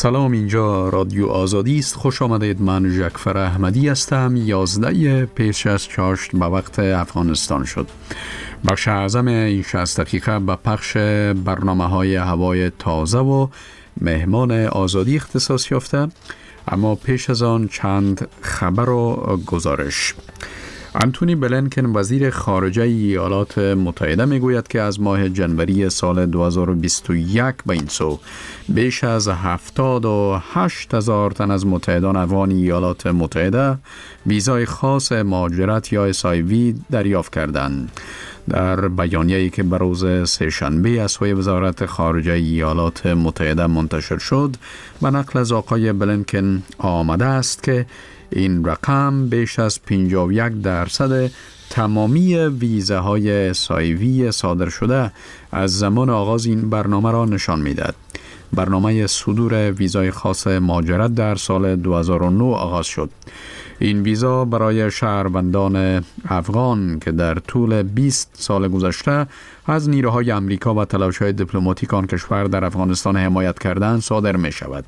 سلام، اینجا رادیو آزادی است. خوش آمدید. من جعفر احمدی هستم. 11 پیش از چاشت به وقت افغانستان شد. بخش اعظم این 60 دقیقه به پخش برنامه‌های هوای تازه و مهمان آزادی اختصاص یافته، اما پیش از آن چند خبر و گزارش. انتونی بلینکن وزیر خارجه ایالات متحده میگوید که از ماه جنوری سال 2021 به این سو بیش از 78,000 تن از متحدان افغان ایالات متحده ویزای خاص مهاجرت یا SIV دریافت کردند. در بیانیه‌ای که به روز سه‌شنبه از سوی وزارت خارجه ایالات متحده منتشر شد، به نقل از آقای بلینکن آمده است که این رقم بیش از 51% تمامی ویزاهای SIV صادر شده از زمان آغاز این برنامه را نشان می‌دهد. برنامه صدور ویزای خاص مهاجرت در سال 2009 آغاز شد. این ویزا برای شهروندان افغان که در طول 20 سال گذشته از نیروهای امریکا و تلاش‌های دیپلماتیک آن کشور در افغانستان حمایت کردند صادر می شود.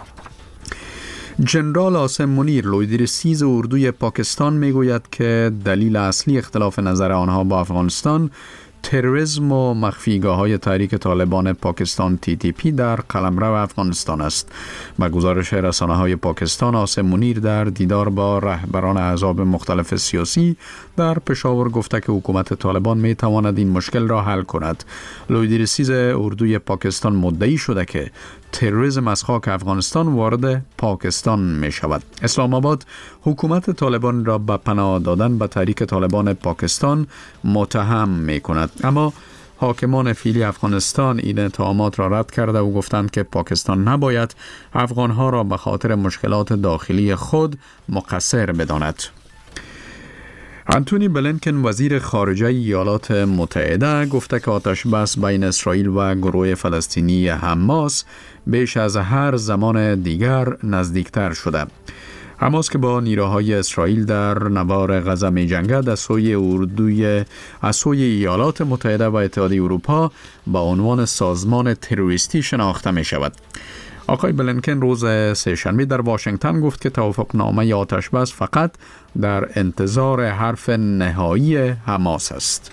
جنرال عاصم منیر، لویدیر 13 اردوی پاکستان میگوید که دلیل اصلی اختلاف نظر آنها با افغانستان تروریسم و مخفیگاه‌های تحریک طالبان پاکستان TTP در قلمرو افغانستان است. با گزارش رسانه‌های پاکستان، عاصم منیر در دیدار با رهبران احزاب مختلف سیاسی در پشاور گفته که حکومت طالبان می‌تواند این مشکل را حل کند. لویدیر 13 اردوی پاکستان مدعی شده که تروریسم از خاک افغانستان وارد پاکستان می شود. اسلام آباد حکومت طالبان را به پناه دادن به تحریک طالبان پاکستان متهم می کند، اما حاکمان فعلی افغانستان این اتهامات را رد کرده و گفتند که پاکستان نباید افغانها را به خاطر مشکلات داخلی خود مقصر بداند. انتونی بلینکن وزیر خارجه ایالات متحده گفته که آتش بس بین اسرائیل و گروه فلسطینی حماس بیش از هر زمان دیگر نزدیکتر شده. حماس که با نیروهای اسرائیل در نوار غزه می جنگد از سوی ایالات متحده و اتحادیه اروپا با عنوان سازمان تروریستی شناخته می شود. آقای بلینکن روز سه‌شنبه در واشنگتن گفت که توافقنامه آتش بس فقط در انتظار حرف نهایی حماس است.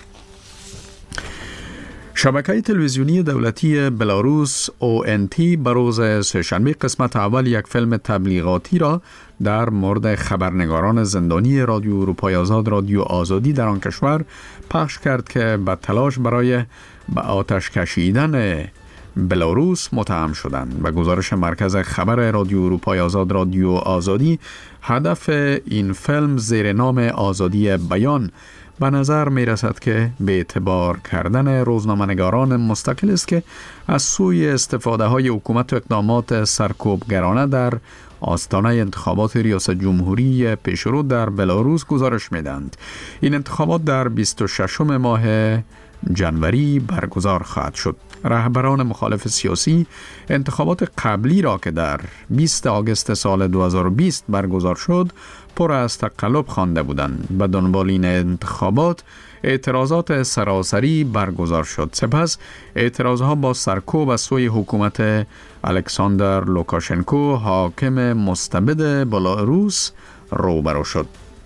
شبکه تلویزیونی دولتی بلاروس ONT به روز سه‌شنبه قسمت اول یک فیلم تبلیغاتی را در مورد خبرنگاران زندانی رادیو اروپای آزاد رادیو آزادی در آن کشور پخش کرد که به تلاش برای به آتش کشیدن بلاروس متهم شدند. و گزارش مرکز خبر رادیو اروپای آزاد رادیو آزادی، هدف این فیلم زیر نام آزادی بیان به نظر می رسد که به اعتبار کردن روزنامه‌نگاران مستقل است که از سوی استفاده های حکومت و اقدامات سرکوبگرانه در آستانه انتخابات ریاست جمهوری پیشرو در بلاروس گزارش می دهند. این انتخابات در 26 ماه جنوری برگزار خواهد شد. رهبران مخالف سیاسی انتخابات قبلی را که در 20 آگوست سال 2020 برگزار شد پر از تقلب خوانده بودند. به دنبال این انتخابات اعتراضات سراسری برگزار شد. سپس اعتراضها با سرکوب از سوی حکومت الکساندر لوکاشنکو حاکم مستبد بلاروس روبرو شد.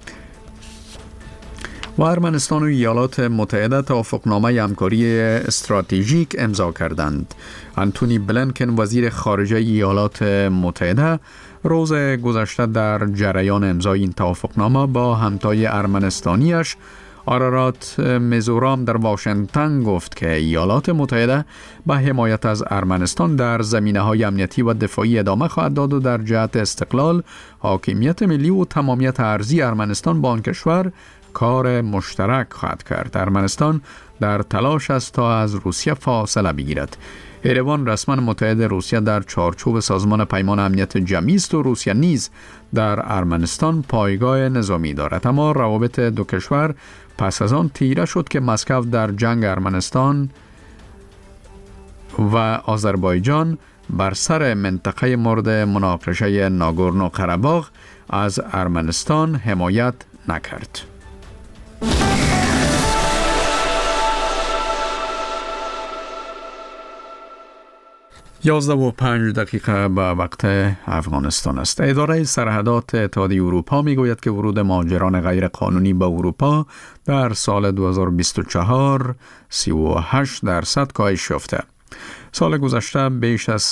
و ارمنستان و ایالات متحده توافقنامه همکاری استراتژیک امضا کردند. انتونی بلینکن وزیر خارجه ایالات متحده روز گذشته در جریان امضای این توافقنامه با همتای ارمنستانیش آرارات میزورام در واشنگتن گفت که ایالات متحده به حمایت از ارمنستان در زمینه‌های امنیتی و دفاعی ادامه خواهد داد و در جهت استقلال، حاکمیت ملی و تمامیت ارضی ارمنستان با آن کشور کار مشترک خواهد کرد. ارمنستان در تلاش است تا از روسیه فاصله بگیرد. ایروان رسما متحد روسیه در چارچوب سازمان پیمان امنیت جمعی است و روسیه نیز در ارمنستان پایگاه نظامی دارد، اما روابط دو کشور پس از آن تیره شد که مسکو در جنگ ارمنستان و آذربایجان بر سر منطقه مورد مناقشه ناگورنو قره‌باغ از ارمنستان حمایت نکرد. 11:05 به وقت افغانستان است. اداره سرحدات اتحادیه اروپا میگوید که ورود مهاجران غیر قانونی به اروپا در سال 2024 38% کاهش یافته. سال گذشته بیش از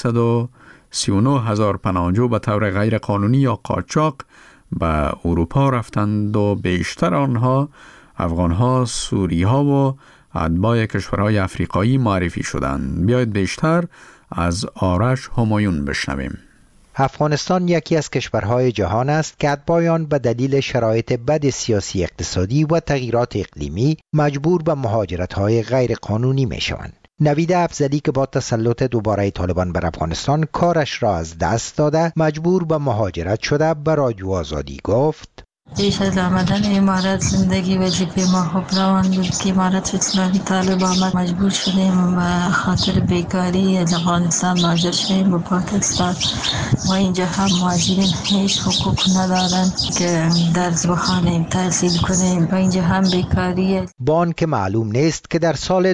339,000 پناهجو به طور غیر قانونی یا قاچاق به اروپا رفتند و بیشتر آنها افغانها، سوریها و اتباع کشورهای افریقایی معرفی شدند. بیایید بیشتر از آرش همایون بشنویم. افغانستان یکی از کشورهای جهان است که اتباع آن به دلیل شرایط بد سیاسی اقتصادی و تغییرات اقلیمی مجبور به مهاجرت‌های غیر قانونی می‌شوند. نوید افضلی که با تسلط دوباره طالبان بر افغانستان کارش را از دست داده مجبور به مهاجرت شده به رادیو آزادی گفت: پیش از آمدن امارات زندگی وظیفه ما خوب روان بود که امارت اسلامی طالب آمد، مجبور شدیم به خاطر بیکاری از افغانستان مهاجر شدیم به پاکستان و اینجا هم مهاجرین هیچ حقوق ندارن که درس بخوانیم، تحصیل کنیم و اینجا هم بیکاریه. با آن که معلوم نیست که در سال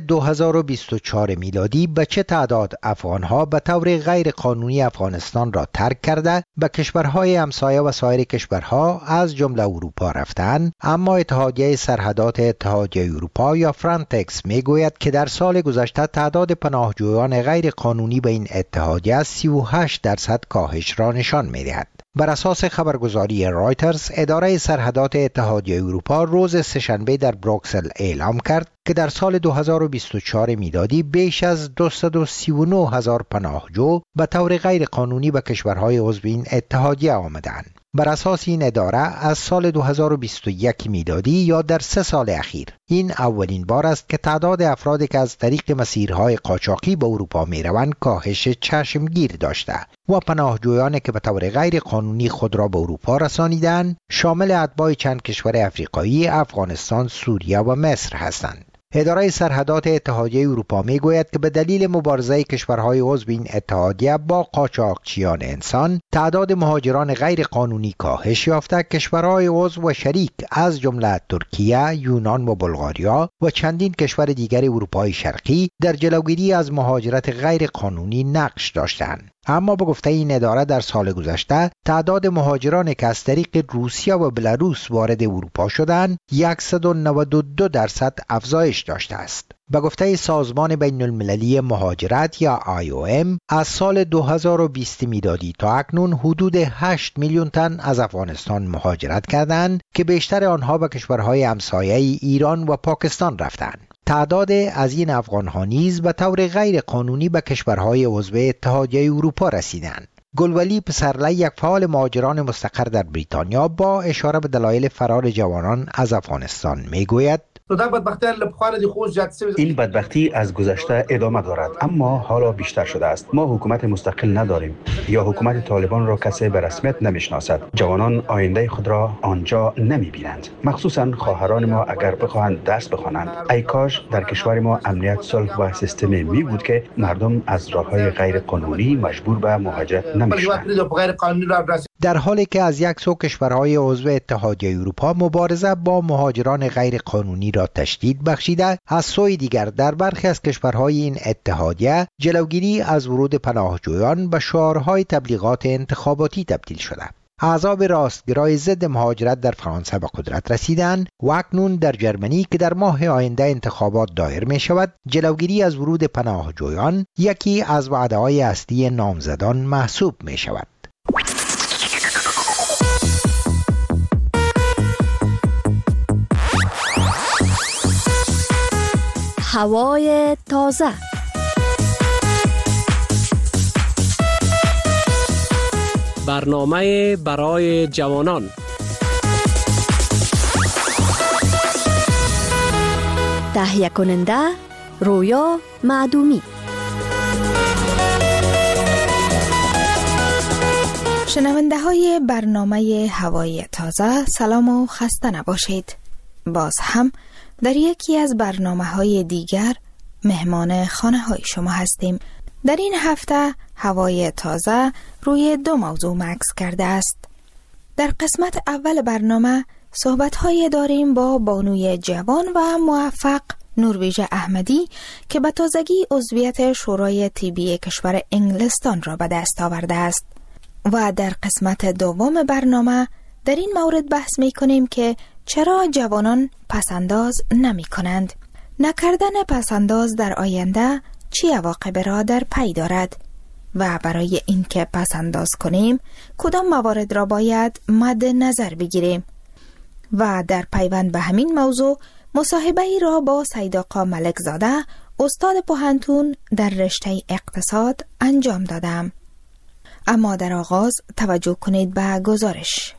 2024 میلادی به چه تعداد افغانها به طور غیر قانونی افغانستان را ترک کرده به کشورهای همسایه و سایر کشورها از جمله اروپا رفتند، اما اتحادیه سرحدات اتحادیه اروپا یا فرانتکس میگوید که در سال گذشته تعداد پناهجویان غیر قانونی به این اتحادیه 38% کاهش را نشان میدهد. بر اساس خبرگزاری رایترز، اداره سرحدات اتحادیه اروپا روز سه‌شنبه در بروکسل اعلام کرد که در سال 2024 میلادی بیش از 239,000 پناهجو به طور غیر قانونی به کشورهای عضو این اتحادیه آمدند. بر اساس این اداره از سال 2021 میلادی یا در 3 سال اخیر این اولین بار است که تعداد افرادی که از طریق مسیرهای قاچاقی به اروپا میروند کاهش چشمگیر داشته و پناهجویانی که به طور غیر قانونی خود را به اروپا رسانیدند شامل اتباع چند کشور افریقایی، افغانستان، سوریه و مصر هستند. اداره سرحدات اتحادیه اروپا میگوید که به دلیل مبارزه کشورهای عضو این اتحادیه با قاچاقچیان انسان، تعداد مهاجران غیر قانونی کاهش یافته. کشورهای عضو و شریک از جمله ترکیه، یونان و بلغاریا و چندین کشور دیگر اروپای شرقی در جلوگیری از مهاجرت غیر قانونی نقش داشتند. اما به گفته این اداره در سال گذشته تعداد مهاجرانی که از طریق روسیه و بلاروس وارد اروپا شدند 192% افزایش داشته است. به گفته سازمان بین المللی مهاجرت یا IOM از سال 2020 میلادی تا اکنون حدود 8 میلیون تن از افغانستان مهاجرت کردند که بیشتر آنها به کشورهای همسایه ایران و پاکستان رفتند. تعداد از این افغان‌ها نیز به طور غیر قانونی به کشورهای عضو اتحادیه اروپا رسیدند. گلولی پسرلی، یک فعال مهاجران مستقر در بریتانیا، با اشاره به دلایل فرار جوانان از افغانستان میگوید: این بدبختی از گذشته ادامه دارد، اما حالا بیشتر شده است. ما حکومت مستقل نداریم یا حکومت طالبان را کسی به رسمیت نمیشناسد. جوانان آینده خود را آنجا نمیبینند، مخصوصا خواهران ما اگر بخواهند درس بخوانند. ای کاش در کشور ما امنیت، صلح و سیستمی می بود که مردم از راههای غیر قانونی مجبور به مهاجرت نمیشوند. در حالی که از یک سو کشورهای عضو اتحادیه اروپا مبارزه با مهاجران غیر قانونی را تشدید بخشیده، از سوی دیگر در برخی از کشورهای این اتحادیه جلوگیری از ورود پناهجویان به شعارهای تبلیغات انتخاباتی تبدیل شده. احزاب راستگرای ضد مهاجرت در فرانسه به قدرت رسیدند و اکنون در جرمنی که در ماه آینده انتخابات دایر می شود، جلوگیری از ورود پناهجویان یکی از وعده‌های اصلی نامزدان محسوب می شود. هوای تازه. برنامه برای جوانان. تهیه کننده رویا معدومی. شنونده های برنامه هوای تازه، سلام و خسته نباشید. باز هم در یکی از برنامه‌های دیگر مهمان خانه های شما هستیم. در این هفته هوای تازه روی 2 موضوع مکث کرده است. در قسمت اول برنامه صحبت‌های داریم با بانوی جوان و موفق نروژ احمدی که به تازگی عضویت شورای طبی کشور انگلستان را به دست آورده است. و در قسمت دوم برنامه در این مورد بحث می کنیم که چرا جوانان پسنداز نمی کنند. نکردن پسنداز در آینده چه عواقب را در پی دارد و برای اینکه پسنداز کنیم کدام موارد را باید مد نظر بگیریم. و در پیوند به همین موضوع مصاحبه ای را با سید آقا ملک زاده استاد پوهنتون در رشته اقتصاد انجام دادم. اما در آغاز توجه کنید به گزارش.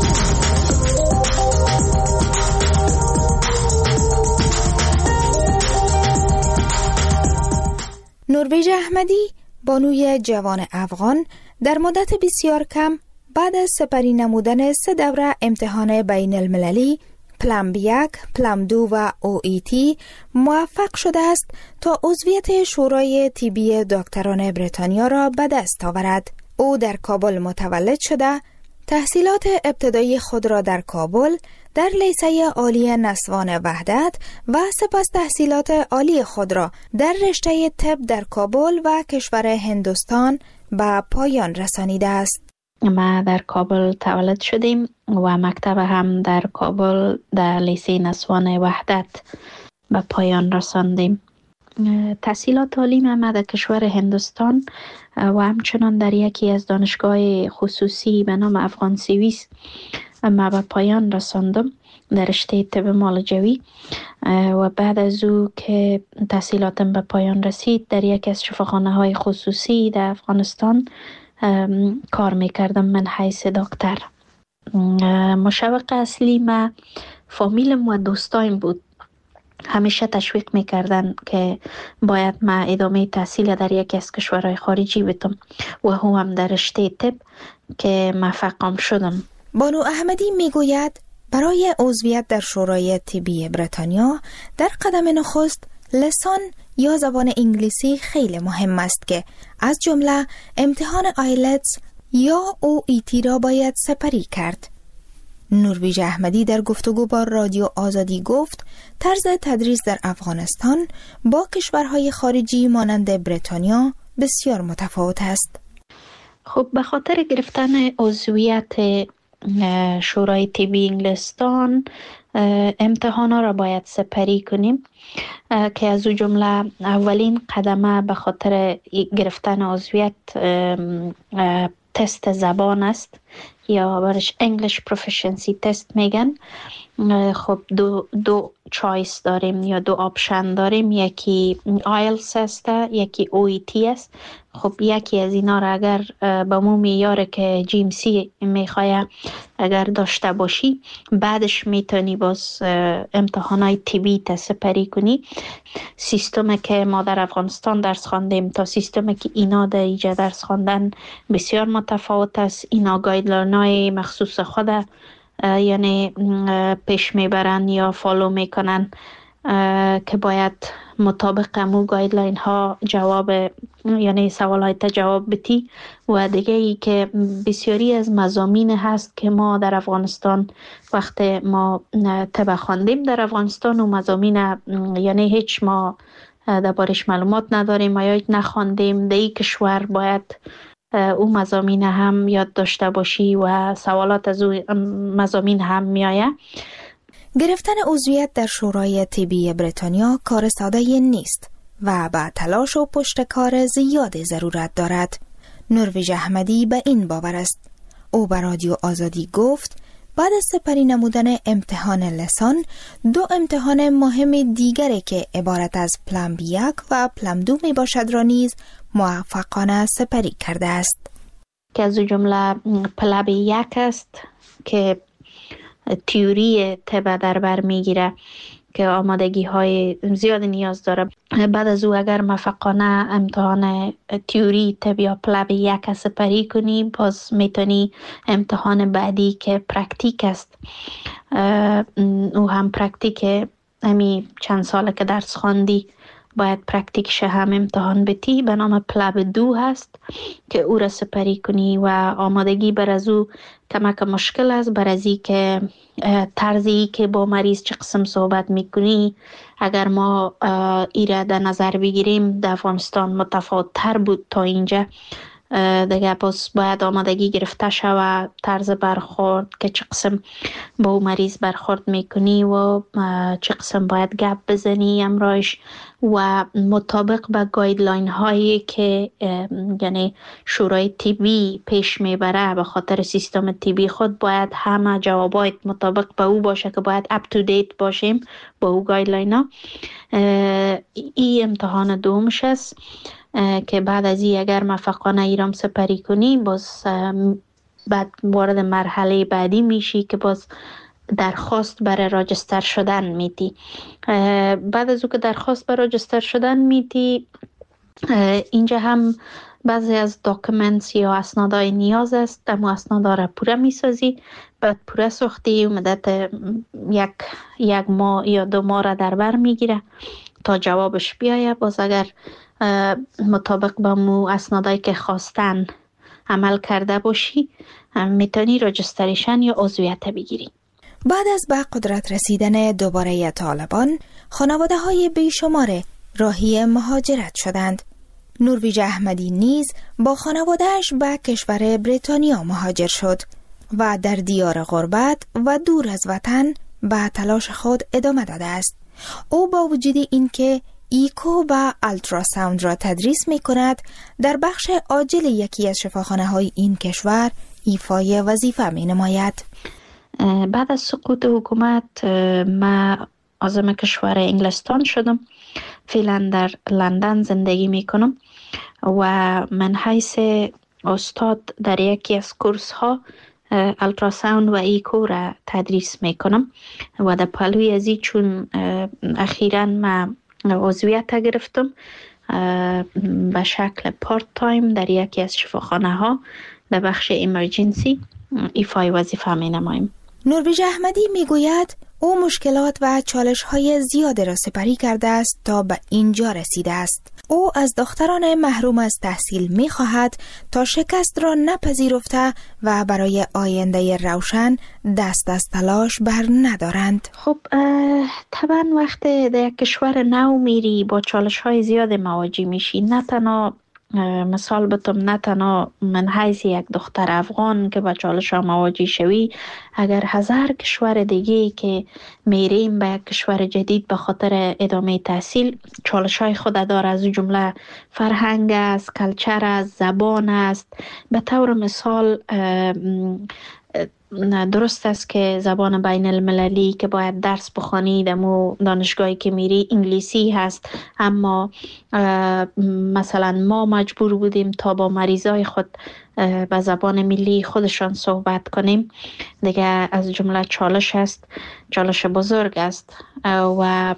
نروژ احمدی بانوی جوان افغان در مدت بسیار کم بعد از سپری نمودن 3 دوره امتحان بین المللی پلم 1، پلم 2 و OET موفق شده است تا عضویت شورای طبی دکتران بریتانیا را به دست آورد. او در کابل متولد شده، تحصیلات ابتدایی خود را در کابل در لیسه عالی نسوان وحدت و سپس تحصیلات عالی خود را در رشته طب در کابل و کشور هندوستان به پایان رسانیده است. ما در کابل تولد شدیم و مکتب هم در کابل در لیسه نسوان وحدت به پایان رساندیم. تحصیلات تعلیم ما در کشور هندوستان و همچنان در یکی از دانشگاه خصوصی به نام افغان سویس ما به پایان رساندم در رشته طب معالجوی. و بعد از او که تحصیلاتم به پایان رسید در یکی از شفاخانه‌های خصوصی در افغانستان کار میکردم من حیث دکتر. مشوق اصلی ما فامیلم و دوستایم بود. همیشه تشویق میکردن که باید ما ادامه تحصیل در یکی از کشورهای خارجی بدم و هم در رشته طب که موفقم شدم. بانو احمدی میگوید برای عضویت در شورای طبی بریتانیا در قدم نخست لسان یا زبان انگلیسی خیلی مهم است که از جمله امتحان آیلتس یا OET را باید سپری کرد. نروژ احمدی در گفتگو با رادیو آزادی گفت طرز تدریس در افغانستان با کشورهای خارجی مانند بریتانیا بسیار متفاوت است. خب به خاطر گرفتن عضویت شورای طبی انگلستان امتحانا را باید سپری کنیم که از او جمله اولین قدمه به خاطر گرفتن عضویت تست زبان است یا برش English Proficiency Test میگن. خب دو چایس داریم یا دو آپشن داریم، یکی IELTS است یکی OET است. خب یکی از اینا را اگر به مو معیار که GMC میخواه اگر داشته باشی بعدش میتونی باز امتحانات طبی تا سپری کنی. سیستمی که ما در افغانستان درس خواندیم تا سیستمی که اینا در اینجا درس خواندن بسیار متفاوت است. اینا گایدلاین‌های مخصوص خود یعنی پیش میبرن یا فالو میکنن که باید مطابق امو گایدلاین ها جواب یعنی سوالات جواب بدی. و دیگه ای که بسیاری از مضامین هست که ما در افغانستان وقت ما طب خواندیم در افغانستان و مضامین یعنی هیچ ما دربارش معلومات نداریم یا نخواندیم. در این کشور باید او مضامین هم یاد داشته باشی و سوالات از او مضامین هم میآید. گرفتن عضویت در شورای طبی بریتانیا کار ساده نیست و با تلاش و پشتکار زیاد ضرورت دارد. نروژ احمدی به این باور است. او به رادیو آزادی گفت بعد از سپری نمودن امتحان لسان 2 امتحان مهم دیگری که عبارت از پلم 1 و پلم 2 می باشد را نیز موفقانه سپری کرده است. که از جمله پلم 1 است که تیوری طب در بر میگیره که آمادگی های زیاد نیاز داره. بعد از او اگر موفقانه امتحان تیوری طب یا پلم 1 سپری کنی باز میتونی امتحان بعدی که پرکتیک است او هم پرکتیک همی چند ساله که درس خواندی باید پرکتیکش هم امتحان بتی، به نام پلاب 2 هست که او را سپری کنی و آمادگی بر از او کمک مشکل است، بر از این که طرزی که با مریض چه قسم صحبت میکنی اگر ما ایره در نظر بگیریم در افغانستان متفاوت تر بود تا اینجا دیگه. پس باید آمادگی گرفته شود طرز برخورد که چه قسم با مریض برخورد میکنی و چه قسم باید گپ بزنی امرایش و مطابق به گایدلاین هایی که یعنی شورای طبی پیش میبره به خاطر سیستم طبی خود باید همه جوابات مطابق به او باشه که باید اپ تو دیت باشیم با او گایدلاین ها. این امتحان دومش است که بعد از این اگر موفقانه ایرام سپری کنی باز بعد وارد مرحله بعدی میشی که باز درخواست برای راجستر شدن میدی. بعد از او که درخواست برای راجستر شدن میدی اینجا هم بعضی از داکومنتس یا اسنادهای نیاز است، اما اسنادا را پوره میسازی، بعد پوره ساختی و مدت یک ماه یا 2 ماه را در بر میگیره تا جوابش بیایه. باز اگر مطابق با مو اسنادایی که خواستن عمل کرده باشی میتونی راجستریشن یا عضویت بگیری. بعد از به قدرت رسیدن دوباره طالبان خانواده های بیشمار راهی مهاجرت شدند. نرویج احمدی نیز با خانوادهش به کشور بریتانیا مهاجر شد و در دیار غربت و دور از وطن به تلاش خود ادامه داده است. او با وجود اینکه ایکو و التراساوند را تدریس می کند در بخش عاجل یکی از شفاخانه های این کشور ایفای وظیفه می نماید. بعد از سقوط حکومت من عازم کشور انگلستان شدم، فعلا در لندن زندگی می کنم و من حیث استاد در یکی از کورس ها التراساوند و ایکو را تدریس می کنم و در پلوی ازی چون اخیراً من عضویت گرفتم به شکل پارت تایم در یکی از شفاخانه ها در بخش ایمرجنسی ایفای وظیفه می نمایم. نرویج احمدی می گوید او مشکلات و چالش های زیاد را سپری کرده است تا به اینجا رسیده است. او از دختران محروم از تحصیل می خواهد تا شکست را نپذیرفته و برای آینده روشن دست از تلاش بر ندارند. خب طبعا وقتی در کشور نو میری با چالش های زیاد مواجه میشی. نه تنها مثال بتم، نه تنها من حیث یک دختر افغان که با چالش ها مواجه شوی، اگر هزار کشور دیگه که میریم به یک کشور جدید به خاطر ادامه تحصیل چالش های خود داره، از جمله فرهنگ است، کلچر است، زبان است. به طور مثال درست است که زبان بین المللی که باید درس بخوانی دمو دانشگاهی که میری انگلیسی هست، اما مثلا ما مجبور بودیم تا با مریضای خود به زبان ملی خودشان صحبت کنیم. دیگه از جمله چالش است، چالش بزرگ است. و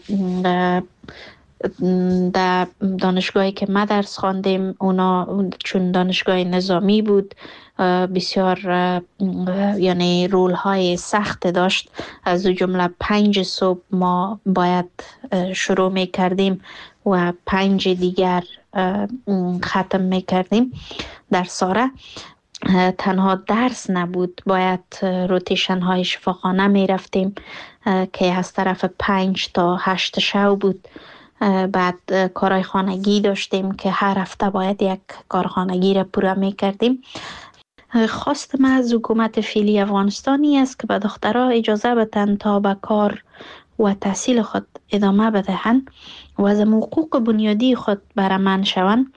در دانشگاهی که ما درس خواندیم اونا چون دانشگاه نظامی بود بسیار یعنی رول های سخت داشت. از جمله 5 صبح ما باید شروع می کردیم و 5 دیگر ختم می کردیم در ساره. تنها درس نبود، باید روتیشن های شفاخانه می رفتیم که از طرف 5 تا 8 شب بود. بعد کارهای خانگی داشتیم که هر هفته باید یک کار خانگی را پوره می کردیم. خواست من از حکومت فعلی افغانستانی است که به دخترها اجازه بدن تا به کار و تحصیل خود ادامه بدهند و از حقوق بنیادی خود برمن شوند.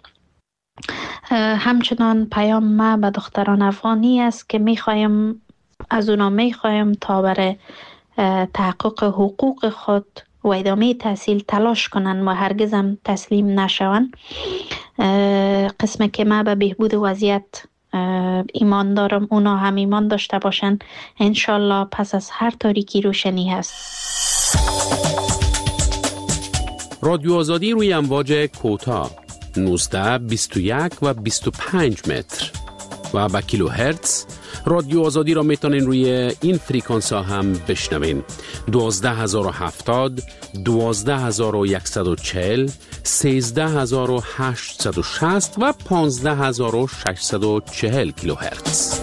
همچنان پیام ما به دختران افغانی است که میخوایم از اونا میخوایم تا برای تحقق حقوق خود و ادامه تحصیل تلاش کنن و هرگز هم تسلیم نشون. قسم که ما به بهبود وضعیت ایمان دارم، اونا هم ایمان داشته باشن. انشالله پس از هر تاریکی روشنی هست. رادیو آزادی روی امواج کوتاه 19، 21 و 25 متر و با کیلوهرتز رادیو آزادی را میتونین روی این فریکانس ها هم بشنوین: 12070، 12140، 13860 و 15640 کیلوهرتز.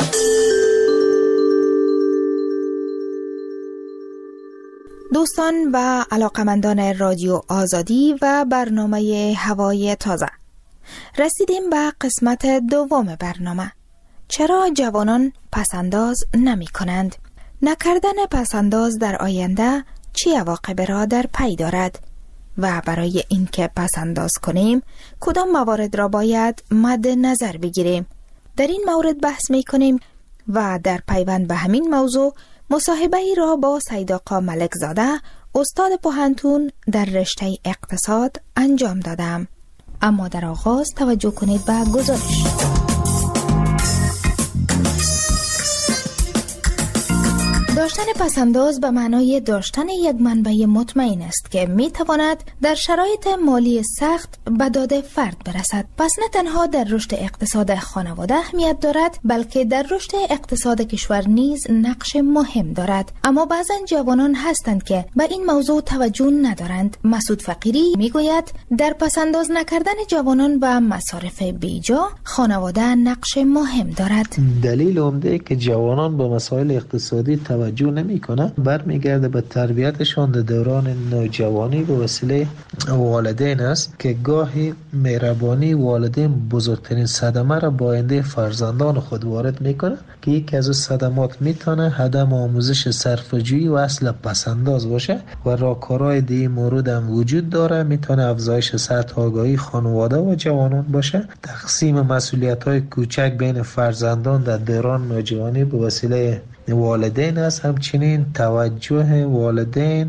دوستان و علاقمندان رادیو آزادی و برنامه هوای تازه، رسیدیم به قسمت دوم برنامه. چرا جوانان پسنداز نمی کنند؟ نکردن پسنداز در آینده چه عواقبی را در پی دارد؟ و برای اینکه پسنداز کنیم کدام موارد را باید مد نظر بگیریم؟ در این مورد بحث می کنیم و در پیوند به همین موضوع مصاحبه ای را با سید آقا ملک زاده، استاد پوهنتون در رشته اقتصاد انجام دادم. اما در آغاز توجه کنید به گزارش. داشتن پسنداز به معنای داشتن یک منبع مطمئن است که می تواند در شرایط مالی سخت به داد فرد برسد. پس نه تنها در رشد اقتصاد خانواده اهمیت دارد، بلکه در رشد اقتصاد کشور نیز نقش مهم دارد. اما بعضا جوانان هستند که به این موضوع توجه ندارند. مسعود فقیری می گوید در پسنداز نکردن جوانان و مصارف بیجا خانواده نقش مهم دارد. دلیل عمده که جوانان به مسائل اقتصادی توجه نمی‌کنه برمیگرده به تربیتشان در دوران نوجوانی به وسیله والدین است که گاهی مهربانی والدین بزرگترین صدمه را با آینده فرزندان خود وارد میکنه که یکی از صدمات میتونه عدم آموزش صرفه‌جویی و اصل پسنداز باشه و راهکارهای دیگه مورد هم وجود داره. میتونه افزایش سطح آگاهی خانواده و جوانان باشه، تقسیم مسئولیت‌های کوچک بین فرزندان در دوران نوجوانی به وسیله والدین است، همچنین توجه والدین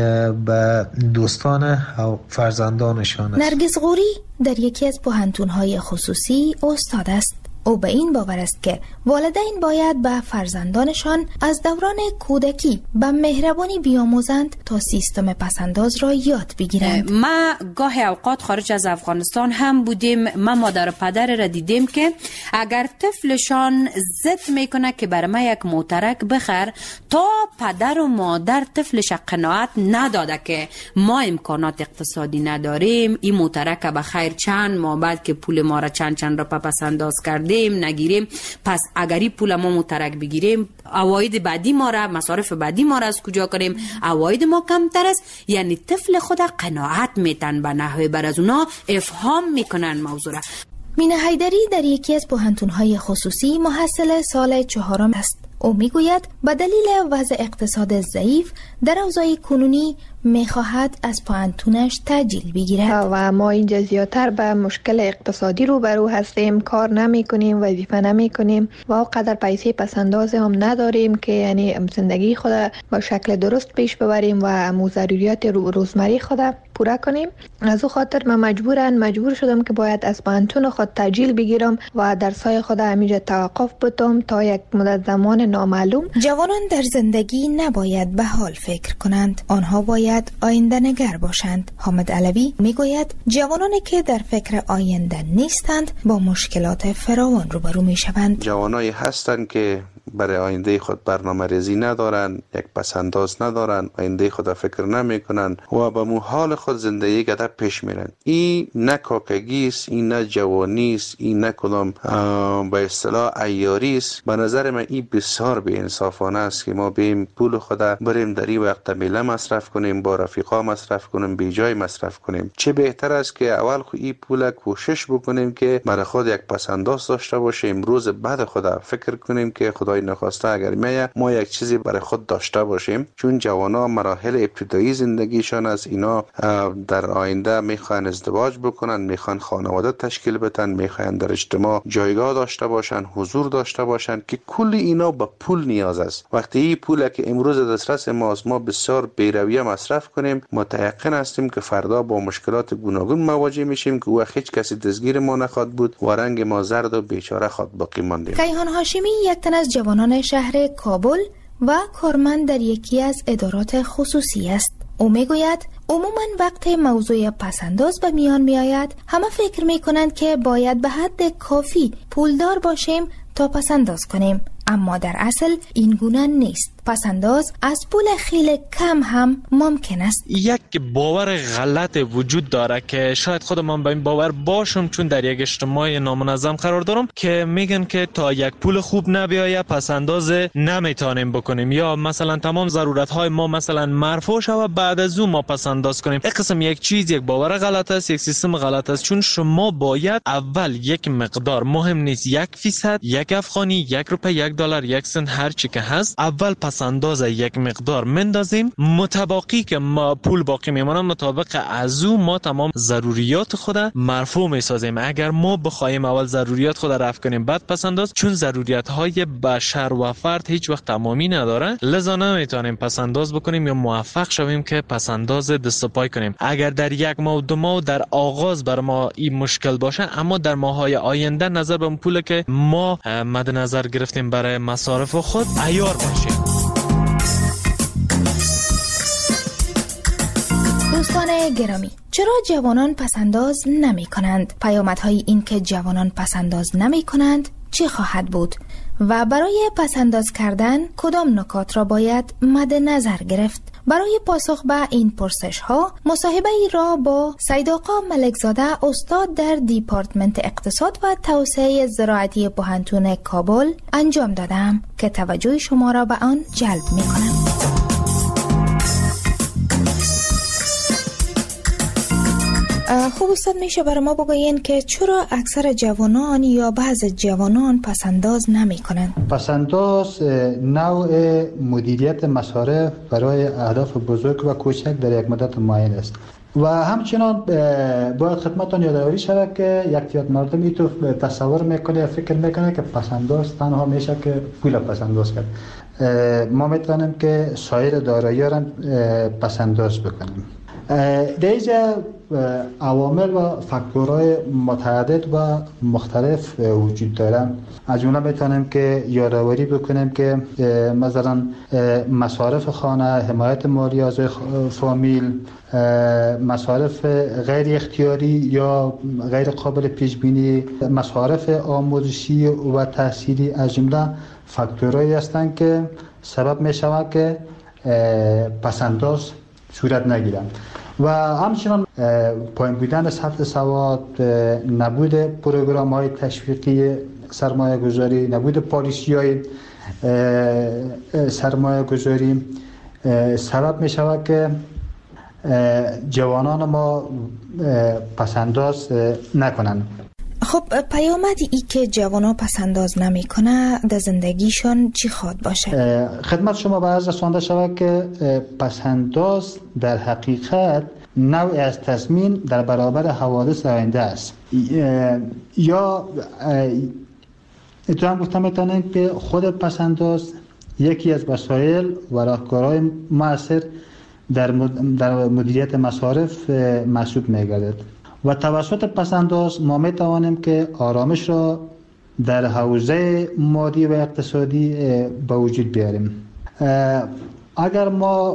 به دوستان فرزندانشان است. نرگس غوری در یکی از پوهنتون‌های خصوصی استاد است. او به این باور است که والدین باید به فرزندانشان از دوران کودکی به مهربانی بیاموزند تا سیستم پسنداز را یاد بگیرند. ما گاهی اوقات خارج از افغانستان هم بودیم، ما مادر و پدر را دیدیم که اگر طفلشان ضد میکنه که برای ما یک موترک بخر، تا پدر و مادر طفلش قناعت نداده که ما امکانات اقتصادی نداریم، این موترک به خیر چند ماه بعد که پول ما را چند را پسنداز کردیم نگیریم، پس اگری پول ما مترک بگیریم، عواید بعدی ما را، مصارف بعدی ما را از کجا کنیم؟ عواید ما کمتر است. یعنی طفل خود قناعت میتن به نحوه بر از اونا افهام میکنن موضوع را. مینه حیدری در یکی از پوهنتون‌های خصوصی محصل سال 4 است. او میگوید به دلیل وضع اقتصاد ضعیف در اوضاع کنونی میخواهد از پوهنتونش تأجیل بگیرد و ما اینجا زیادتر به مشکل اقتصادی روبرو هستیم، کار نمی کنیم، وظیفه نمی کنیم و اونقدر پیسه پسنداز هم نداریم که یعنی زندگی خود با شکل درست پیش ببریم و ضروریات روزمره خود پورا کنیم. از او خاطر من مجبور شدم که باید از پوهنتون خود تأجیل بگیرم و درسای خود همینجا توقف بدم تا یک مدت زمان نامعلوم. جوانان در زندگی نباید به حال فکر کنند، آنها باید آینده نگر باشند. حامد علوی میگوید جوانانی که در فکر آینده نیستند با مشکلات فراوان روبرو میشوند. جوانایی هستند که برای آینده خود برنامه ریزی ندارن، یک پسنداز ندارن، آینده خود فکر نمی کنن و به حال خود زندگی گذر پیش میرن. این نه کاکگی است، این نه جوانی است، این نه کدام به اصطلاح عیاری است. به نظر من این بسیار بی انصافانه است که ما بیم پول خود بریم در این وقت میله مصرف کنیم، با رفیقا مصرف کنیم، بی جای مصرف کنیم. چه بهتر است که اول خود این پول کوشش بکنیم که برای خود یک پسنداز داشته باشیم، روز بعد خود فکر کنیم که خدای نخواسته اگر ما یک چیزی برای خود داشته باشیم. چون جوانا مراحل ابتدایی زندگیشان از اینا در آینده میخوان ازدواج بکنن، میخوان خانواده تشکیل بدن، میخوان در اجتماع جایگاه داشته باشن، حضور داشته باشن که کل اینا به پول نیاز است. وقتی این پول که امروز دسترس ماست ما بسیار بی‌رویه مصرف کنیم، متيقن هستیم که فردا با مشکلات گوناگون مواجه میشیم که وقت هیچ کسی دستگیر ما نخواد بود و رنگ ما زرد و بیچاره خود باقی ماندیم. کیهان هاشمی یک تن از جوانان شهر کابل و کارمند در یکی از ادارات خصوصی است. او میگوید عموماً وقت موضوع پسنداز به میان میآید همه فکر میکنند که باید به حد کافی پولدار باشیم تا پسنداز کنیم، اما در اصل این گونه نیست. پسنداز از پول خیلی کم هم ممکن است. یک باور غلط وجود داره که شاید خود من به این باور باشم، چون در یک اجتماع نامنظم قرار دارم که میگن که تا یک پول خوب نبیایه پسنداز نمیتونیم بکنیم، یا مثلا تمام ضرورت های ما مثلا مرفوع شوه بعد از اون ما پسنداز کنیم. این قسم یک چیز، یک باور غلط است، یک سیستم غلط است، چون شما باید اول یک مقدار، مهم نیست 1%، 1 افغانی، 1 روپیه، 1 دلار، 1 سنت، هر چی که هست، اول پسنداز یک مقدار مندازیم، متباقی که ما پول باقی میمونه مطابق از او ما تمام ضروریات خود مرفوع میسازیم. اگر ما بخوایم اول ضروریات خود رفع کنیم بعد پسنداز، چون ضروریات های بشر و فرد هیچ وقت تمامی نداره، لذا نمیتونیم پسنداز بکنیم یا موفق شویم که پسنداز دست و پای کنیم. اگر در 1 ماه و 2 ماه در آغاز بر ما این مشکل باشه، اما در ماهای آینده نظر به اون پول که ما مد نظر گرفتیم برای مصارف خود عیار باشیم. دوستان گرامی، چرا جوانان پسنداز نمی کنند؟ پیامدهای این که جوانان پسنداز نمی کنند چی خواهد بود؟ و برای پسنداز کردن کدام نکات را باید مد نظر گرفت؟ برای پاسخ به این پرسش ها مصاحبه ای را با سید آقا ملکزاده، استاد در دیپارتمنت اقتصاد و توسعه زراعتی پوهنتون کابل انجام دادم که توجه شما را به آن جلب می کنم. خوب استاد، میشه برای ما بگوین که چرا اکثر جوانان یا بعض جوانان پسنداز نمی کنند؟ پسنداز نوع مدیریت مصارف برای اهداف بزرگ و کوچک در یک مدت معین است و همچنان باید خدمتتان یادآوری شود که یک تعداد مردمی تو تصور میکنه یا فکر میکنه که پسنداز تنها میشه که پول پسنداز کرد. ما میتونیم که سایر دارایی‌ها را پسنداز بکنیم. در اینجا عوامل و فاکتورهای متعدد و مختلف وجود دارن. از جمله میتونیم که یادآوری بکنیم که مثلا مصارف خانه، حمایت مالی از فامیل، مصارف غیر اختیاری یا غیر قابل پیش بینی، مصارف آموزشی و تحصیلی از جمله فاکتورهایی هستند که سبب میشود که پسنداز صورت نگیرن. و همچنان پایین بودن سطح سواد، نبود پروگرام های تشویقی سرمایه گذاری، نبود پالیسی های سرمایه گذاری سبب می شود که جوانان ما پسنداز نکنند. خب پیامدی ای که جوانان پسنداز نمی کنه در زندگیشان چی خواهد باشه؟ خدمت شما به عرض رسانده شود که پسنداز در حقیقت نوعی از تضمین در برابر حوادث آینده است. یا اتفاقا گفتم میتونیم که خود پسنداز یکی از وسایل و راهکارهای مؤثر در مدیریت مصارف محسوب میگردد و توسط پسنداز ما میتوانیم که آرامش را در حوزه مادی و اقتصادی به وجود بیاریم. اگر ما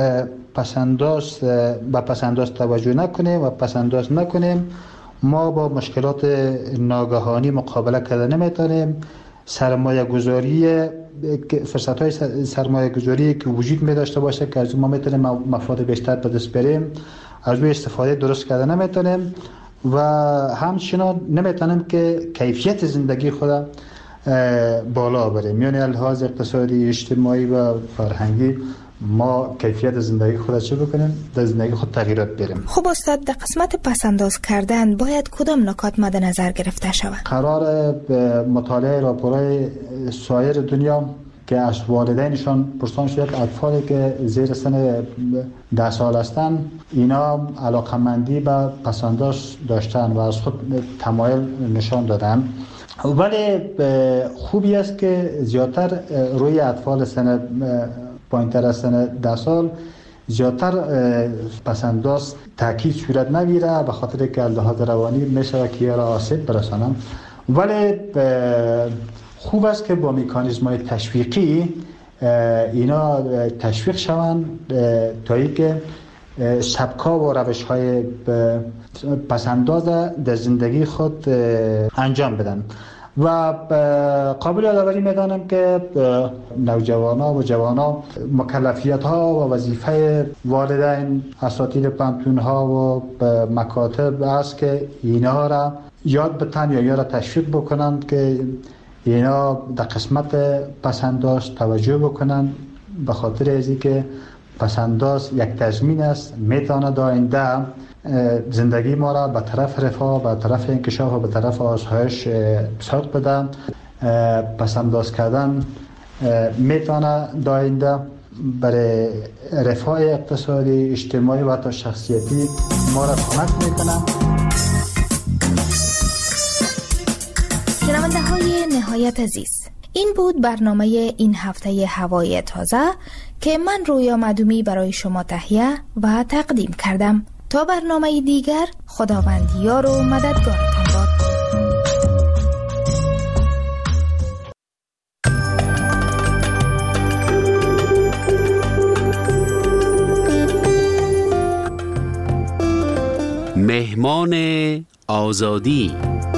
به پسنداز توجه نکنیم و پسنداز نکنیم، ما با مشکلات ناگهانی مقابله کردن نمیتونیم. سرمایه گذاری، فرصت های سرمایه گذاری که وجود می داشته باشه که از ما میتونیم مفاد بیشتر به دست بریم، از روی استفاده درست کردن نمیتونیم و همچنان نمیتونیم که کیفیت زندگی خود بالا بریم. یعنی لحاظ اقتصادی، اجتماعی و فرهنگی ما کیفیت زندگی خود چه بکنیم؟ در زندگی خود تغییرات بریم. خب استاد، در قسمت پسنداز کردن باید کدام نکات مد نظر گرفته شود؟ قرار مطالعه راپورهای سایر دنیا که از والدینشان پرسان شد اطفالی که زیر سن 10 سال هستند اینا علاقمندی به پسنداز داشتن و از خود تمایل نشان دادن، ولی خوبی است که زیادتر روی اطفال سن پایین‌تر از سن 10 سال زیادتر پسنداز تاکید صورت نگیره، به خاطر که لحاظ روانی میشه که را آسیب برسانن. ولی خوب است که با مکانیزم‌های تشویقی اینا تشویق شوند تا اینکه سبک‌ها و روش‌های پسنداز در زندگی خود انجام بدن. و قابل یادآوری میدانم که نوجوانا و جوانا مکلفیت ها و وظیفه والدین، اساتید پانتون ها و مکاتب است که اینا را یاد بتن یا اینا را تشویق بکنند که اینا در قسمت پسنداز توجه بکنن، به خاطر ازی که پسنداز یک تضمین است میتواند آینده زندگی ما را به طرف رفاه، به طرف انکشاف و به طرف آسایش سوق بده. پسنداز کردن میتونه آینده برای رفاه اقتصادی، اجتماعی و حتی شخصیتی ما را کمک میکنه. شنونده های نهایت عزیز، این بود برنامه این هفته هوای تازه که من رویا معدومی برای شما تهیه و تقدیم کردم. تا برنامه دیگر، خداوند یار و مددگارتان باد. مهمان آزادی.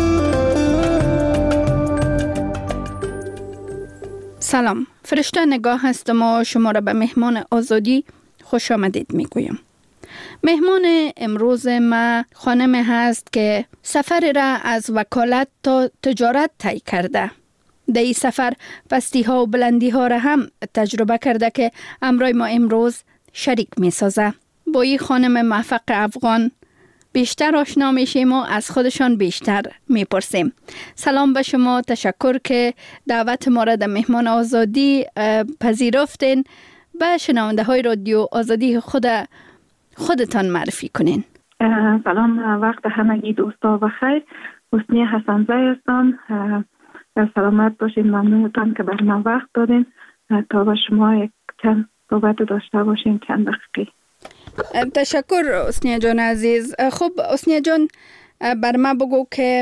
سلام، فرشته نگاه هستم و شما را به مهمان آزادی خوش آمدید میگویم. مهمان امروز ما خانم هست که سفر را از وکالت تا تجارت طی کرده. در این سفر پستی ها و بلندی ها را هم تجربه کرده که امروز ما امروز شریک می سازه. با این خانم موفق افغان بیشتر آشنا میشیم و از خودشان بیشتر میپرسیم. سلام به شما، تشکر که دعوت ما را در مهمان آزادی پذیرفتین. به شنونده های رادیو آزادی خودتان معرفی کنین. سلام، وقت همگی دوستا بخیر. حسنی حسن‌زی هستم. سلامت باشین. ممنونتان که بر من وقت دادین تا با شما یک چند صحبت داشته باشیم، چند دقیقه. تشکر حسنی جان عزیز. خب حسنی جان، بر ما بگو که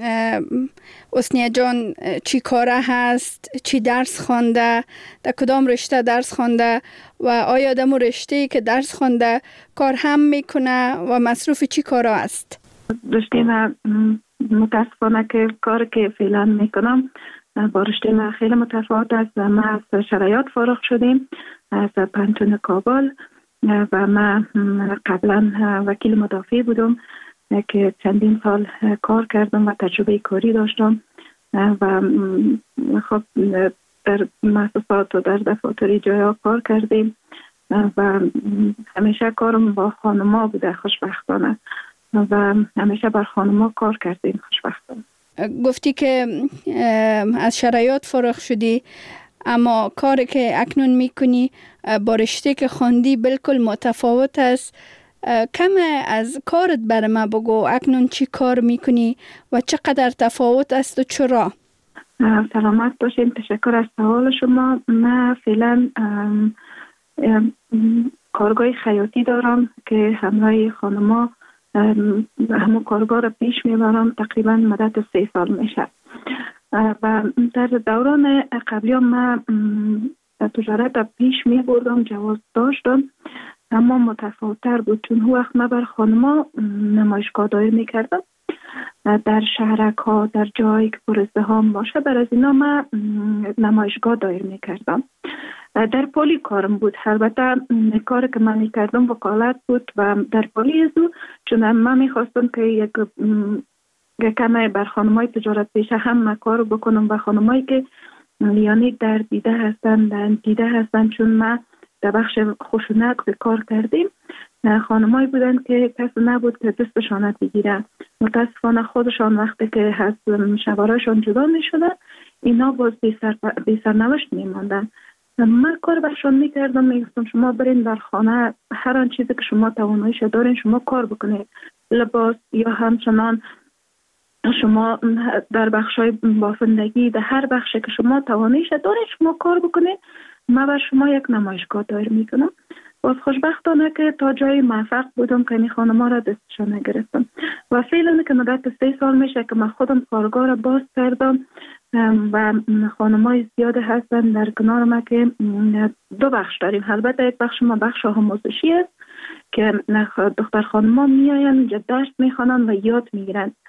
حسنی جان چی کاره هست، چی درس خوانده، در کدام رشته درس خوانده و آیا در رشته که درس خوانده کار هم میکنه و مصروف چی کاره است؟ رشته من متاسفانه که کار که فعلا میکنم با رشته من خیلی متفاوت است. من از شرایط فارغ شدیم از پانتون کابل و من قبلا وکیل مدافع بودم که چندین سال کار کردم و تجربه کاری داشتم و خب در مؤسسات و در دفاتر جایا کار کردیم و همیشه کارم با خانما بوده خوشبختانه و همیشه بر خانما کار کردیم خوشبختانه. گفتی که از شرایط فارغ شدی، اما کاری که اکنون میکنی با رشته که خواندی بالکل متفاوت است. کم از کارت بر ما بگو، اکنون چی کار میکنی و چقدر تفاوت است و چرا؟ سلامت باشین، تشکر از سوال شما. من فعلا کارگاه خیاطی دارم که همراه خانما همون کارگاه را پیش میبرم. تقریبا مدت 3 سال میشه و در دوران قبلی من تجارت را پیش میبردم، جواز داشتم، اما متفاوت‌تر بود چون هر وقت من بر خانما نمایشگاه دایر میکردم در شهرک ها، در جایی که پر ازدحام باشه. بر از اینا من نمایشگاه دایر میکردم. در پلی کارم بود. البته کاری که من میکردم وکالت بود و در پلی ازو چون من میخواستم که یک کمی بر خانمای تجارت پیشه هم کار بکنم و خانمایی که یعنی در دیده هستن چون من در بخش خشونت کار کردیم. خانمایی بودن که کسی نبود که دستشان بگیره. متاسفانه خودشان وقتی که از شوهرشان جدا می شدن اینا باز بی سرنوشت می ماندن. من کار برشان می کردم، می گفتم شما برین در خانه هر آن چیزی که شما تواناییش دارین شما کار بکنید، لباس یا همچنان شما در بخشای بافندگی در هر بخشی که شما تواناییش دارین شما کار بکنید. من بر شما یک نمایشگاه دایر میکنم. باز خوشبختانه که تا جای موفق بودم که این خانما را دستشان نگرفتم و فعلا که مدت 3 سال میشه که من خودم کارگاه را باز کردم و خانمای زیاده هستن در کنار ما که 2 بخش داریم. البته یک بخش ما بخش آموزشی است که دختر خانما میاین اینجا درس میخوانن و یاد میگیرن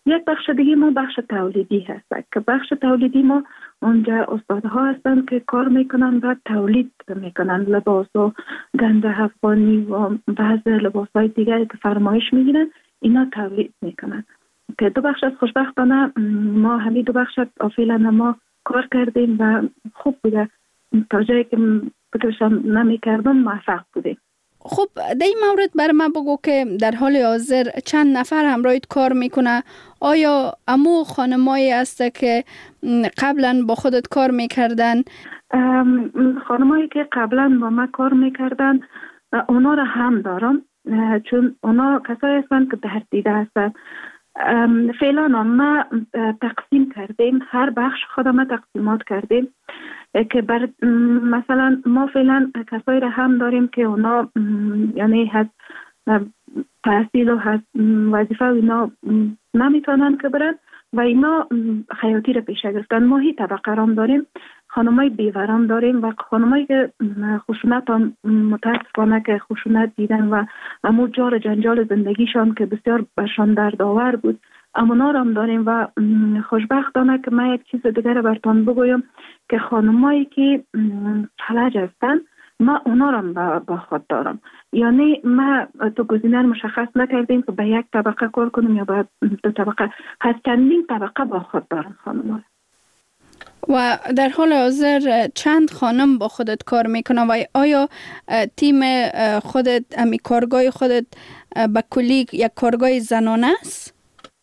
یک بخش دیگه ما بخش تولیدی هست که بخش تولیدی ما اونجا استادها هستند که کار میکنن و تولید میکنن لباس و گنج افغانی و بعض لباس های دیگری که فرمایش میگیرن اینا تولید میکنن که دو بخش از خوشبختانه ما همین دو بخش فعلا ما کار کردیم و خوب بوده تا جایی که فکرشان نمیکردم موفق بودیم. خب در این مورد بر من بگو که در حال حاضر چند نفر همراهت کار میکنه؟ آیا امو خانمایی هست که قبلا با خودت کار میکردن؟ خانمایی که قبلا با من کار میکردن اونا را هم دارم، چون اونا کسایی هستند که در دیده هستند. فعلا ما تقسیم کردیم، هر بخش خودم تقسیمات کردیم که مثلا ما فعلا کسایی را هم داریم که اونا یعنی هست تحصیل و هست وظیفه و اینا نمیتونن که برن و اینا خیاطی را پیشه گرفتن. ما هی طبقه رام داریم، خانمای بیورام داریم و خانمایی که خشونت هم متاسفانه که خشونت دیدن و امو جار جنجال زندگیشان که بسیار برشان دردآور بود امونا هم داریم. و خوشبختانه که من یک چیز دیگر براتون بگویم که خانمایی که فلج هستن ما اونا رو با خود دارم، یعنی ما تو گزینه مشخص نکردیم که به یک طبقه کار کنیم یا به دو طبقه، هست چندین طبقه با خود دارم خانم. و در حال حاضر چند خانم با خودت کار میکنه و آیا تیم خودت امی کارگاه خودت به کلی یک کارگاه زنانه است؟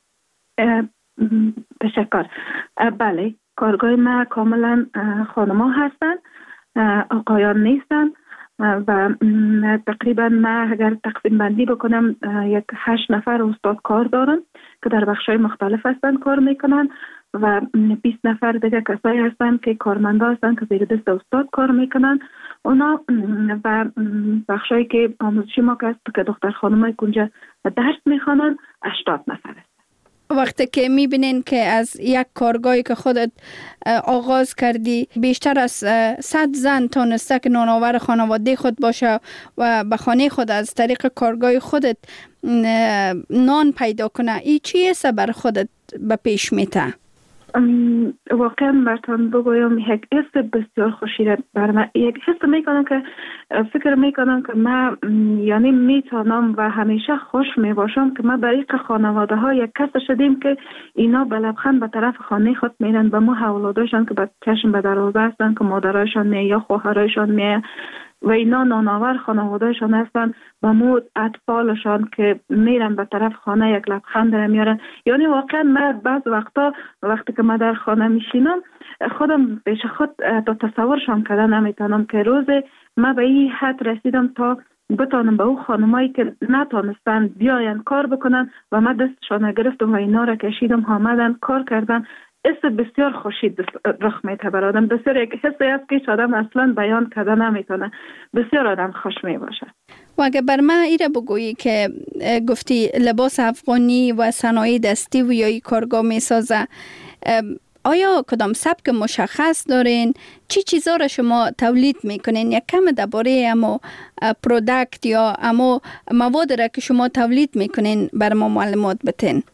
تشکر. بله، کارگاه ما کاملا خانما هستن، آقایان نیستن و تقریبا ما اگر تقسیم بندی بکنم یک 8 نفر استاد کار دارن که در بخش‌های مختلف هستن کار میکنن و 20 نفر دیگه کسایی هستن که کارمندا هستن که زیر دست استاد کار میکنن اونا و بخشایی که آموزشی ما که دختر خانمای کنجا درس میخوانن 80 نفر هست. وقتی که میبینین که از یک کارگاهی که خودت آغاز کردی بیشتر از 100 زن تانسته که نانآور خانواده خود باشه و به خانه خود از طریق کارگاه خودت نان پیدا کنه، این چیه بر خودت به پیش میته؟ واقعا براتون بگویم یک حس بسیار خوشی بر من، یک حس میکنم که فکر میکنم که من یعنی میتونم و همیشه خوش میباشم که ما برای خانواده ها یک کس شدیم که اینا به لبخند به طرف خانه خود میرن و ما اولاداشان که به چشم به دروازه هستن که مادرایشان می یا خواهرایشان می و اینا نانآور خانوادهشان هستن و مو اطفالشان که میرن به طرف خانه یک لبخند را میارن. یعنی واقعا من بعض وقتی که من در خانه میشینم خودم پیش خود تا تصورشان کردن نمیتونم که روز من به این حد رسیدم تا بتانم به او خانمایی که نتانستن بیاین کار بکنن و من دستشان گرفتم و اینا را کشیدم آمدن کار کردن. حس بسیار خوشی رخ میده بر آدم، بسیار یک حسی است که آدم اصلا بیان کرده نمیتونه، بسیار آدم خوش می باشه. و اگه بر من ایره بگویی که گفتی لباس افغانی و صنایع دستی و یا کارگاه می سازه، آیا کدام سبک مشخص دارین؟ چی چیزا را شما تولید میکنین؟ یک کم درباره امو پروداکت یا امو مواد را که شما تولید میکنین بر ما معلومات بتین.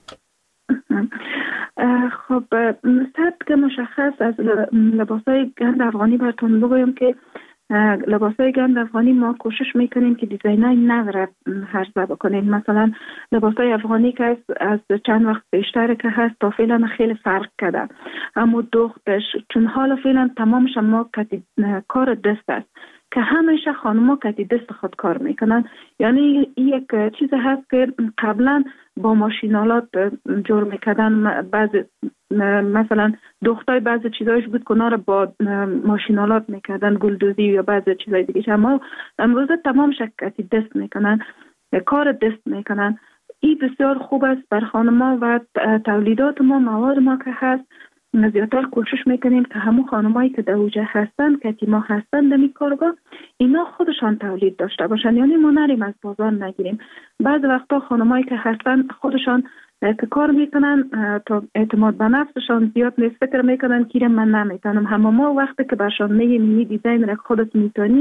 خب سبک مشخص از لباسای گند افغانی براتون بگویم که لباسای گند افغانی ما کوشش میکنیم که دیزاینای نو را عرضه بکنیم. مثلا لباسای افغانی که از چند وقت بیشتر که هست تا فعلا خیلی فرق کرده، اما دختش چون حالا فعلا تمامش ما کار دست است که همیشه خانم‌ها کتی دست خود کار میکنن. یعنی یک چیز هست که قبلا با ماشینالات جور میکردن، مثلا دختای بعضی چیزایش بود که اونا رو با ماشینالات میکردن، گلدوزی یا بعضی چیزای دیگه. اما امروزه تمام شکتی دست میکنن، کار دست میکنن. این بسیار خوب است بر خانم‌ها و تولیدات ما، مواد ما که هست زیادتر کوشش میکنیم که همون خانمایی که در اوجه هستن که ما هستن در این کارگاه اینا خودشان تولید داشته باشن، یعنی ما نریم از بازار نگیریم. بعض وقتا خانمایی که هستن خودشان که کار میکنن تا اعتماد به نفسشان زیاد نیست، فکر میکنن که من نمیتونم. همه ما وقتی که برشان میگیم این دیزاین را خودت میتونی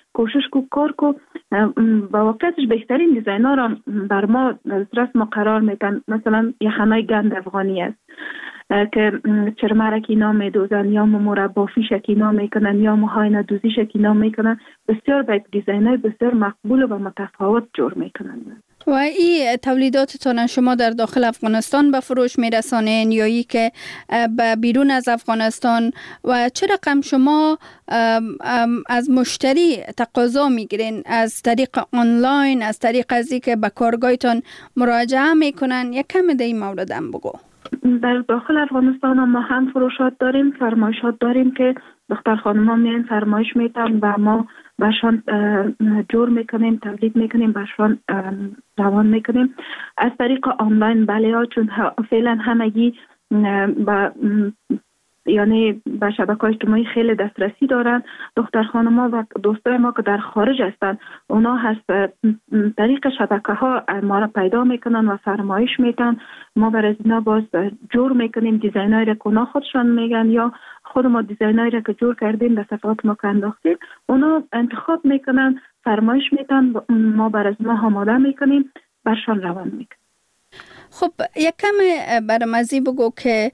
کوشش کو کار کو با واقعیتش بهترین دیزاینر را بر ما دسترس ما قرار میدن. مثلا یخنای گند افغانی است که چرمرک اینا میدوزن یا مربافیش اینا میکنن یا موهای ندوزیش اینا میکنن. بسیار باید دیزاینای بسیار مقبول و متفاوت جور میکنن. و این تولیداتتان شما در داخل افغانستان به فروش میرسانین یا ای که به بیرون از افغانستان و چه رقم شما از مشتری تقاضا میگیرین؟ از طریق آنلاین، از طریق از که به کارگاهتان مراجعه میکنن؟ یک کم در این مورد هم بگو. در داخل افغانستان ما هم فروشات داریم، فرمایشات داریم که دختر خانم ها میان فرمایش میتن و ما برشان جور میکنیم، تولید میکنیم، برشان روان میکنیم. از طریق آنلاین بله ها، چون فعلا همگی یعنی به شبکه‌های اجتماعی خیلی دسترسی دارن. دختر خانم‌ها و دوستای ما که در خارج هستن اونا هست طریق شبکه‌ها ما را پیدا میکنن و فرمایش میتن. ما برای اینا باز جور میکنیم، دیزاینایی را که اونا خودشان میگن یا خود ما دیزاینایی را که جور کردیم در صفحات ما که انداختیم اونا انتخاب میکنن، فرمایش میتن، ما برای اینا آماده میکنیم، برشان روان میکنیم. خب یک کم برام ازی بگو که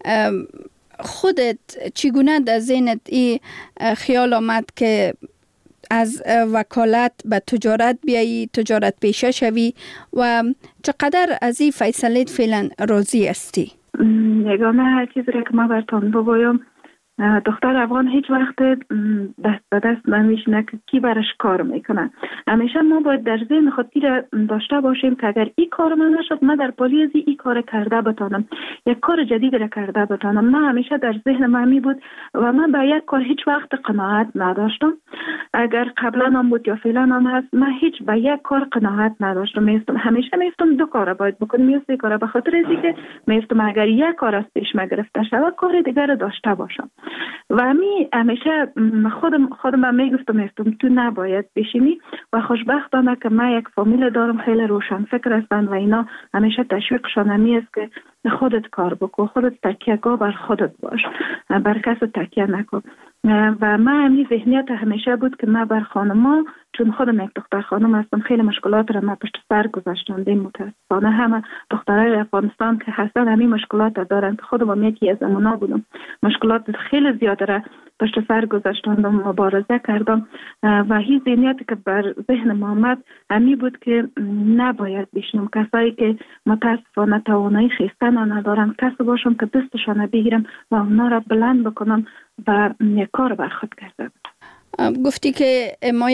خودت چگونه در ذهنت این خیال آمد که از وکالت به تجارت بیایی، تجارت پیشه شوی و چقدر از این فیصله فعلا راضی هستی؟ یگانه چیزی که ما براتون بگویم، دختر افغان هیچ وقت دست به دست نمیشنه که کی برش کار میکنه. همیشه ما باید در ذهن خود داشته باشیم که اگر این کار من نشد من در پالیز این کار کرده بتانم، یک کار جدید را کرده بتانم. من همیشه در ذهن من می بود و من به یک کار هیچ وقت قناعت نداشتم. اگر قبلا هم بود یا فعلا هم هست، من هیچ به یک کار قناعت نداشتم. همیشه میستم دو کار باید بکنم یا سه کار، به خاطر اینکه میستم اگر یک کار از پیش ما گرفته شود کار دیگر داشته باشم. و همیشه خودم میگفتم تو نباید بشینی و خوشبختانه که من یک فامیل دارم خیلی روشن فکر هستن و اینا همیشه تشویقشان همی است که خودت کار بکن، خودت تکیه‌گاه بر خودت باش، بر کس تکیه نکن. و من همین ذهنیت همیشه بود که من بر خانما، چون خودم یک دختر خانم هستم، خیلی مشکلات را من پشت سر گذاشتم. متاسفانه همه دخترای افغانستان که هستن همین مشکلات دارن. خودم یکی از اونا بودم، مشکلات خیلی زیاده را پشت سر گذاشتم، مبارزه کردم و هیچ ذهنیتی که بر ذهن ما آمد همین بود که نباید بشنم کسایی که متاسفانه توانایی خیستن ندارن، کسی باشم که دستشان بگیرم و اونا را بلند بکنم و یک کار بر خود کرده. گفتی که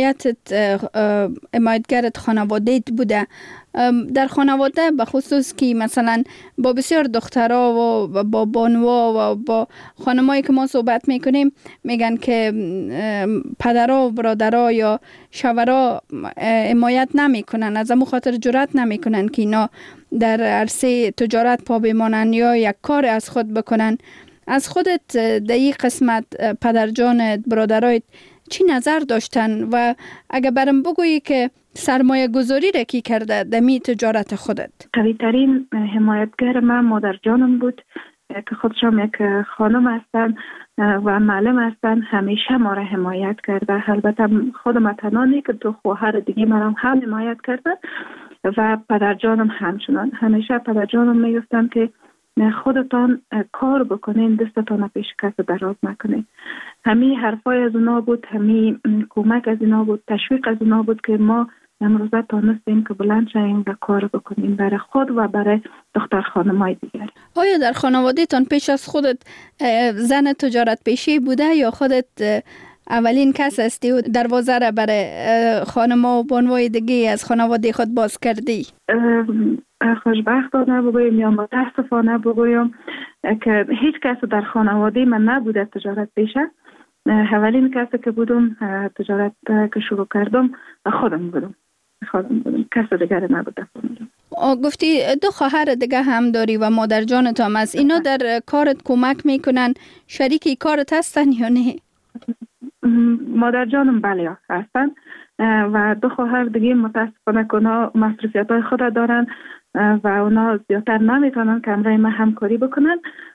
حمایتگرت خانواده‌ت بوده. در خانواده به خصوص که مثلا با بسیار دخترها و با بانوا و با خانمایی که ما صحبت میکنیم میگن که پدرها و برادرها یا شوهرها حمایت نمیکنن، از همون خاطر جرأت نمیکنن که اینا در عرصه تجارت پا بمانن یا یک کار از خود بکنن. از خودت در این قسمت پدرجانت، برادرایت چی نظر داشتن و اگه برام بگویی که سرمایه گذاری را کی کرده دمی تجارت خودت؟ قوی ترین حمایتگر من مادر جانم بود که خودشم یک خانم هستن و معلم هستن. همیشه ما را حمایت کرده. البته خودم تنانی که دو خواهر دیگه مرا هم حمایت کردن و پدر جانم همچنان. همیشه پدر جانم میگفتن که خودتان کار بکنین، دستتان پیش کس دراز نکنین. همین حرفای از اونا بود، همین کمک از اونا بود، تشویق از اونا بود که ما امروزه تانستیم که بلند شویم و کار بکنیم برای خود و برای دختر خانمای دیگر. آیا در خانواده تان پیش از خودت زن تجارت پیشی بوده یا خودت اولین کس هستی و دروازه را برای خانما و بانوای دیگه از خانواده خود باز کردی؟ خوشبختانه بگویم یا متاسفانه بگویم که هیچ کس در خانواده من نبوده تجارت پیشه. اولین کسی که بودم تجارت که شروع کردم خودم بودم. کس دیگر نبوده. گفتی دو خواهر دیگه هم داری و مادر جانت هم از اینا در کارت کمک میکنن، شریک کارت هستن یا نه؟ مادر جانم بله هستن و دو خواهر دیگه متاسفانه که اونا مصروفیت های خود دارن و اونا زیادتر نمیتونن که همراه من همکاری بکنن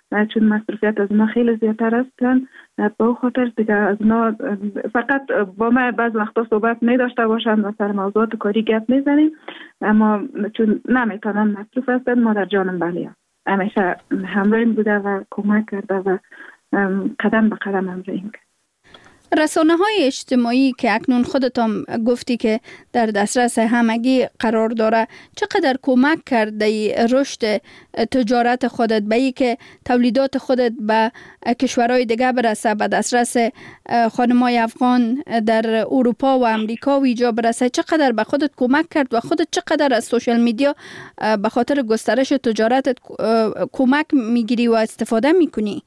چون مصروفیت از اونا خیلی زیادتر هستن. با خاطر دیگه از اونا فقط با ما بعض وقتا صحبت می داشته باشن و سر موضوعات کاری گپ میزنیم، اما چون نمیتونن مصروف هستن مادر جانم بله همیشه همراهیم بوده و کمک کرده و قدم به قدم همراهیم کرد. رسانه های اجتماعی که اکنون خودتان گفتی که در دسترس همگی قرار داره چقدر کمک کرده رشد تجارت خودت به ای که تولیدات خودت به کشورهای دیگه برسه، به دسترس خانمای افغان در اروپا و امریکا و اینجا برسه؟ چقدر به خودت کمک کرد و خودت چقدر از سوشال میدیا به خاطر گسترش تجارتت کمک میگیری و استفاده میکنی؟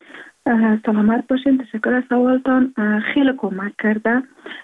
سلامت باشین، تشکر از سوالتان. خیلی کمک کرده،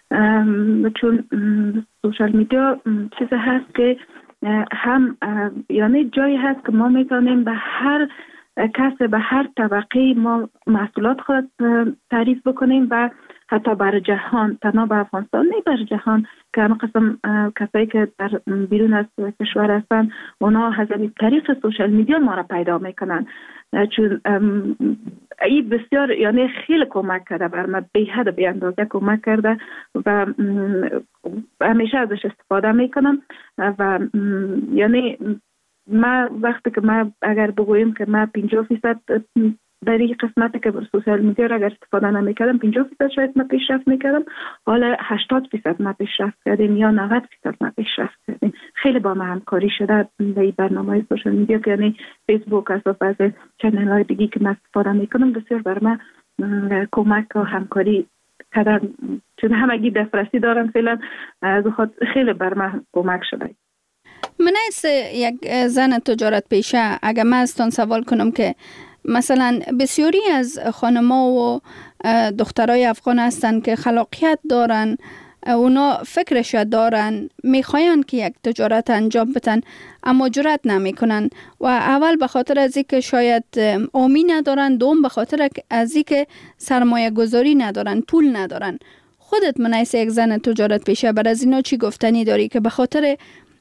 چون سوشال میدیا چیزی هست که هم یعنی جایی هست که ما میتونیم به هر کس به هر طبقه ما محصولات خود تعریف بکنیم و حتی بر جهان، تنها به افغانستان نه بر جهان که همه قسم کسایی که در بیرون از کشور هستن اونا از طریق سوشال میدیا ما را پیدا میکنن، چون این بسیار یعنی خیلی کمک کرده بر من، به حد به اندازه کمک کرده و همیشه ازش استفاده میکنم. و یعنی ما وقتی که ما اگر بگوییم که ما 50% در این قسمتی که بر سوشال میدیا را اگر استفاده نمیکردم 50% شاید ما پیشرفت میکردم، حالا 80% ما پیشرفت کردیم یا 90% ما پیشرفت کردیم. خیلی با ما همکاری شده در این برنامه سوشال میدیا که یعنی فیسبوک از چنل های دیگی که من استفاده میکنم بسیار بر من کمک و همکاری کردن، چون همگی دسترسی دارن فعلا، از خود خیلی بر من کمک شده. من از یک زن تجارت پیشه اگر من ازتان سوال کنم که مثلا بسیاری از خانما و دخترای افغان هستن که خلاقیت دارن، اونا فکرش دارن، میخواین که یک تجارت انجام بدن اما جرأت نمیکنن و اول به خاطر از اینکه شاید آمی ندارن، دوم به خاطر از اینکه سرمایه گذاری ندارن، پول ندارن. خودت منیس یک زن تجارت پیشه بر از اینا چی گفتنی داری که به خاطر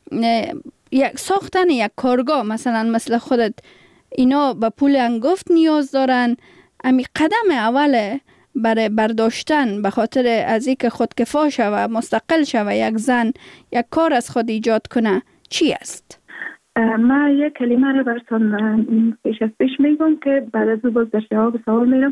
یک ساختن یک کارگاه مثل خودت اینا به پول انگفت نیاز دارن؟ امی قدم اوله برای برداشتن به خاطر از اینکه خودکفا شوه، مستقل شوه، یک زن یک کار از خود ایجاد کنه چی است؟ ما یک کلمه رو براتون پیش میگم که بعد از باز در جواب سوال میرم.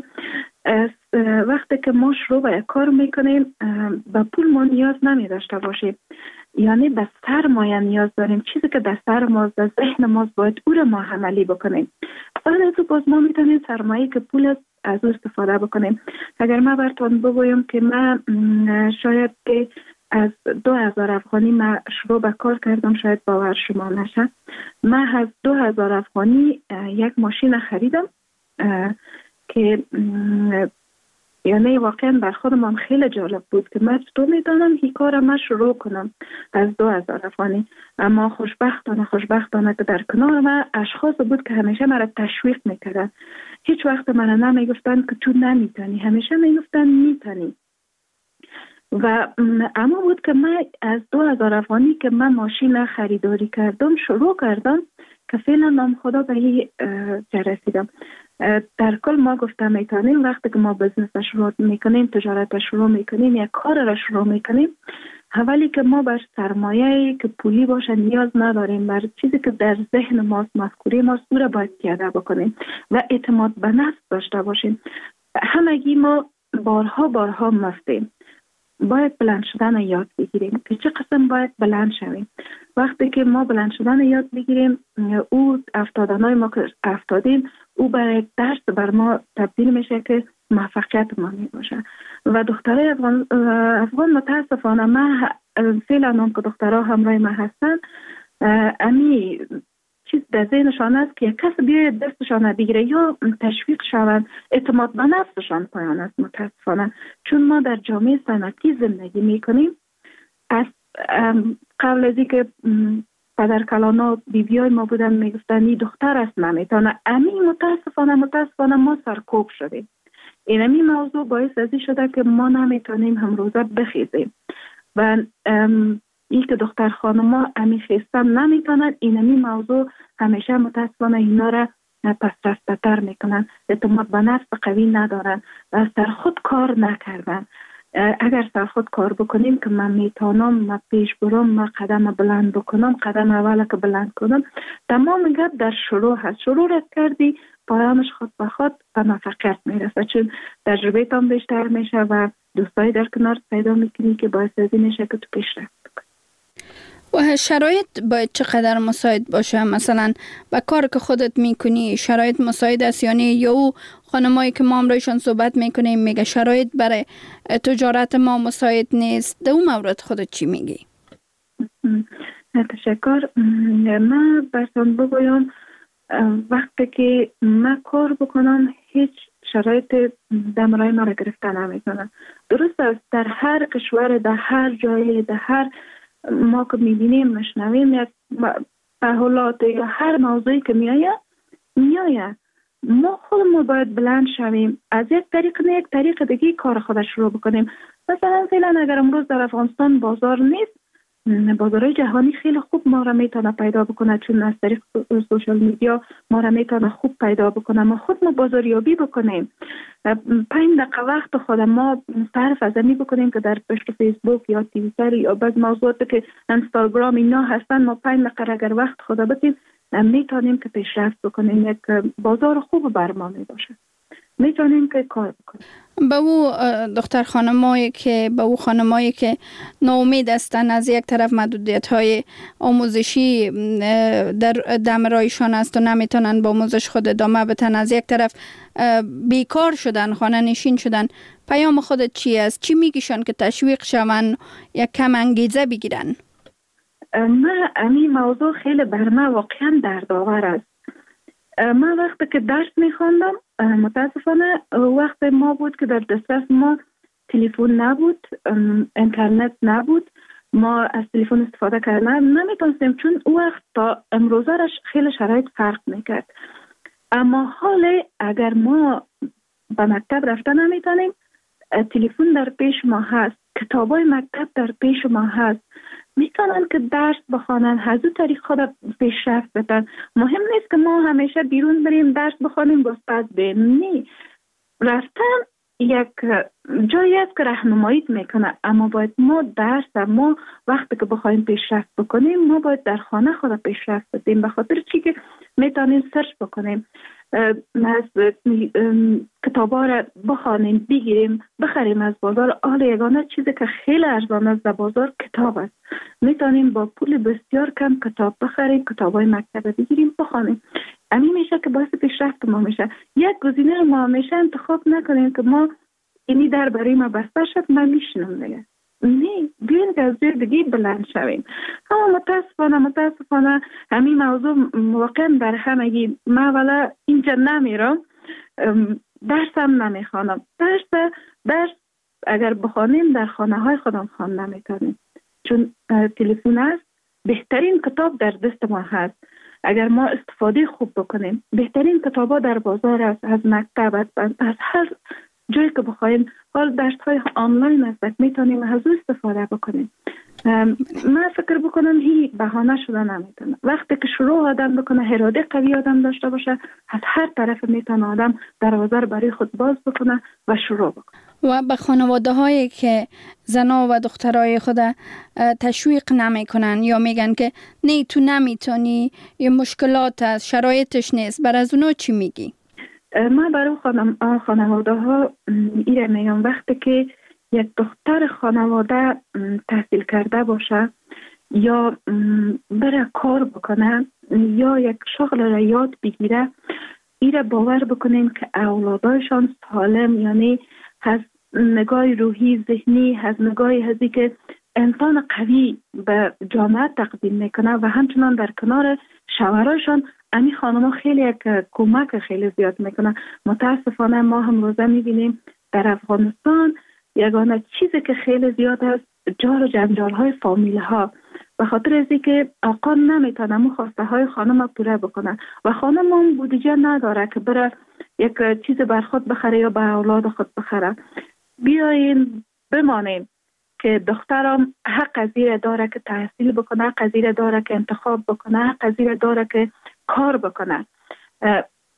وقتی که ما شروع به یک کار میکنیم به پول ما نیاز نمی داشته باشیم، یعنی به سرمایه نیاز داریم، چیزی که در سر ماست، در ذهن ماست، باید او رو ما عملی بکنیم. بعد از باز ما میتونیم سرمایه که پول از او استفاده بکنیم. اگر ما براتون بگویم که من شاید از 2000 افغانی من شروع به کار کردم، شاید باور شما نشه، من از 2000 افغانی یک ماشین خریدم که یعنی واقعا بر خودم خیلی جالب بود که من چطور میدانم این کار من شروع کنم از 2000 افغانی. اما خوشبختانه که در کنار من اشخاص بود که همیشه مرا تشویق میکردن، هیچ وقت من نمیگفتن که تو نمیتونی، همیشه میگفتن میتونی. و اما بود که من از 2000 افغانی که من ماشین خریداری کردم شروع کردم که فعلا نام خدا به این رسیدم. در کل ما گفتم میتونیم وقتی که ما بزنس شروع میکنیم، تجارت شروع میکنیم، یک کار را شروع میکنیم، اولی که ما بر سرمایه که پولی باشه نیاز نداریم، بر چیزی که در ذهن ماست، مفکوره ماست، او را باید پیاده بکنیم و اعتماد به نفس داشته باشیم. همگی ما بارها مفتیم، باید بلند شدن یاد بگیریم که چه قسم باید بلند شویم. وقتی که ما بلند شدن یاد بگیریم، او افتادنهای ما که افتادیم او برای درس بر ما تبدیل میشه که موفقیت ما می باشه. و دخترای افغان متاسفانه من فعلا هم که دخترها همراه ما هستن، امی چیز در ذهنشان است که یک کس بیاید دستشان بگیره یا تشویق شوند، اعتماد به نفسشان پایان است متاسفانه. چون ما در جامعه صنعتی زندگی میکنیم، از قبل از اینکه پدر کلانا بیبیای ما بودن میگفتن این دختر است نمیتونه، امی متاسفانه ما سرکوب شدیم. اینمی موضوع باعث ازی شده که ما نمیتونیم هم روزه بخیزیم و این که دختر خانما امی خیستن نمیتونن. اینمی موضوع همیشه متاسفانه اینا را پس رفته‌تر میکنن، اعتماد به نفس قوی ندارن و سر خود کار نکردن. اگر سر خود کار بکنیم که من میتونم، من پیش برم، من قدم بلند بکنم، قدم اول که بلند کنم، تمام گپ در شروع هست. شروع را کردی پایانش خود به خود به موفقیت میرسه، چون تجربه تام بیشتر میشه و دوستای در کنار پیدا میکنی که باعث از این میشه که تو پیشرفت بکنی. و شرایط باید چقدر مساعد باشه؟ مثلا با کار که خودت میکنی شرایط مساعد است یا نه؟ یا او خانمایی که ما امروزشان صحبت میکنیم میگه شرایط برای تجارت ما مساعد نیست، در اون مورد خودت چی میگی؟ تشکر. من براتون بگویم وقتی که من کار بکنم هیچ شرایط دمرای ما را گرفته نمیکنه. درست است در هر کشور، در هر جایی، در هر ما که میبینیم مشنویم یک تحولات یا هر موضوعی که میآید ما خودمون باید بلند شویم، از یک طریق نه یک طریق دیگه کار خود شروع بکنیم. مثلا فعلا اگر امروز در افغانستان بازار نیست، بازارهای جهانی خیلی خوب ما را میتونه پیدا بکنه، چون از طریق سوشال میدیا ما را میتونه خوب پیدا بکنه. ما خود ما بازاریابی بکنیم، 5 دقیقه وقت خود ما صرف از این بکنیم که در پشت فیسبوک یا توییتر یا بعض موضوعات که اینستاگرام اینا هستن، ما 5 دقیقه اگر وقت خود بدیم میتونیم که پیشرفت بکنیم. یک بازار خوب بر ما میباشه، میتونیم که کار بکنیم. به او دختر خانمایی که ناامید هستن، از یک طرف محدودیت‌های آموزشی در دمرایشان است و نمیتونن با آموزش خود ادامه بدن، از یک طرف بیکار شدن، خانه نشین شدن، پیام خودت چی است؟ چی میگیشن که تشویق شون یا کم انگیزه بگیرن؟ من این موضوع خیلی بر من واقعا دردآور است. من وقتی که درس میخواندم متاسفانه وقت ما بود که در دسترس ما تلفن نبود، اینترنت نبود، ما از تلفن استفاده کردن نمیتونستیم، چون او وقت تا امروزه خیلی شرایط فرق میکرد. اما حال اگر ما به مکتب رفته نمیتونیم، تلفن در پیش ما هست، کتابای مکتب در پیش ما هست، میتونن که درس بخوانن، از اون طریق خود پیشرفت بدن. مهم نیست که ما همیشه بیرون بریم درس بخوانیم باز پس بریم، نه، رفتن یک جایی است که راهنماییت میکنه. اما باید ما ما وقتی که بخوایم پیشرفت بکنیم ما باید در خانه خود پیشرفت بدیم، به خاطر چی که میتونیم سرچ بکنیم، از کتابا را بخوانیم، بگیریم، بخریم از بازار. حال یگانه چیزی که خیلی ارزان است در بازار کتاب است. میتونیم با پول بسیار کم کتاب بخریم، کتابای مکتب بگیریم، بخوانیم. همین میشه که باعث پیشرفت ما میشه. یک گزینه ما همیشه انتخاب نکنیم که ما اینی در برای ما بسته شد من میشنم دیگه، نه، بیاین که از جای دیگه بلند شویم. اما متاسفانه همین موضوع واقعا در همگی. من اولا اینجا نمیرم، درسم نمیخوانم. درس اگر بخوانیم در خانه های خودم خوان نمیتونیم، چون تلفن است. بهترین کتاب در دست ما هست اگر ما استفاده خوب بکنیم. بهترین کتابا در بازار است، از مکتب، از هر جایی که بخوایم. حال درس‌های آنلاین است، میتونیم از او استفاده بکنیم. من فکر بکنم هی بهانه شده نمیتونه. وقتی که شروع آدم بکنه، اراده قوی آدم داشته باشه، از هر طرف میتونه آدم دروازه برای خود باز بکنه و شروع بکنه. و به خانواده هایی که زنا و دخترای خود تشویق نمی کنن یا میگن که نه تو نمیتونی، یه مشکلات هست، شرایطش نیست، بر از اونا چی میگی؟ من برای خانواده ها ایره میگم وقتی که یک دختر خانواده تحصیل کرده باشه یا بره کار بکنه یا یک شغل را یاد بگیره، ایره باور بکنین که اولادایشان سالم، یعنی از نگاه روحی ذهنی، از نگاه هزی که انسان قوی به جامعه تقدیم میکنه و همچنان در کنار شوهرایشان امی خانم خیلی یک کمک خیلی زیاد میکنه. متاسفانه ما هم روزه میبینیم در افغانستان یگانه چیزی که خیلی زیاد است جار و جنجال های فامیل ها، به خاطر از اینکه آقا نمیتونه مو خواسته های خانم پوره بکنه و خانم هم بودجه نداره که بره یک چیز بر خود بخره یا بر اولاد خود بخره. بیاین بمانیم که دخترم حق از این داره که تحصیل بکنه، حق از این داره که انتخاب بکنه، حق از این داره که کار بکنه.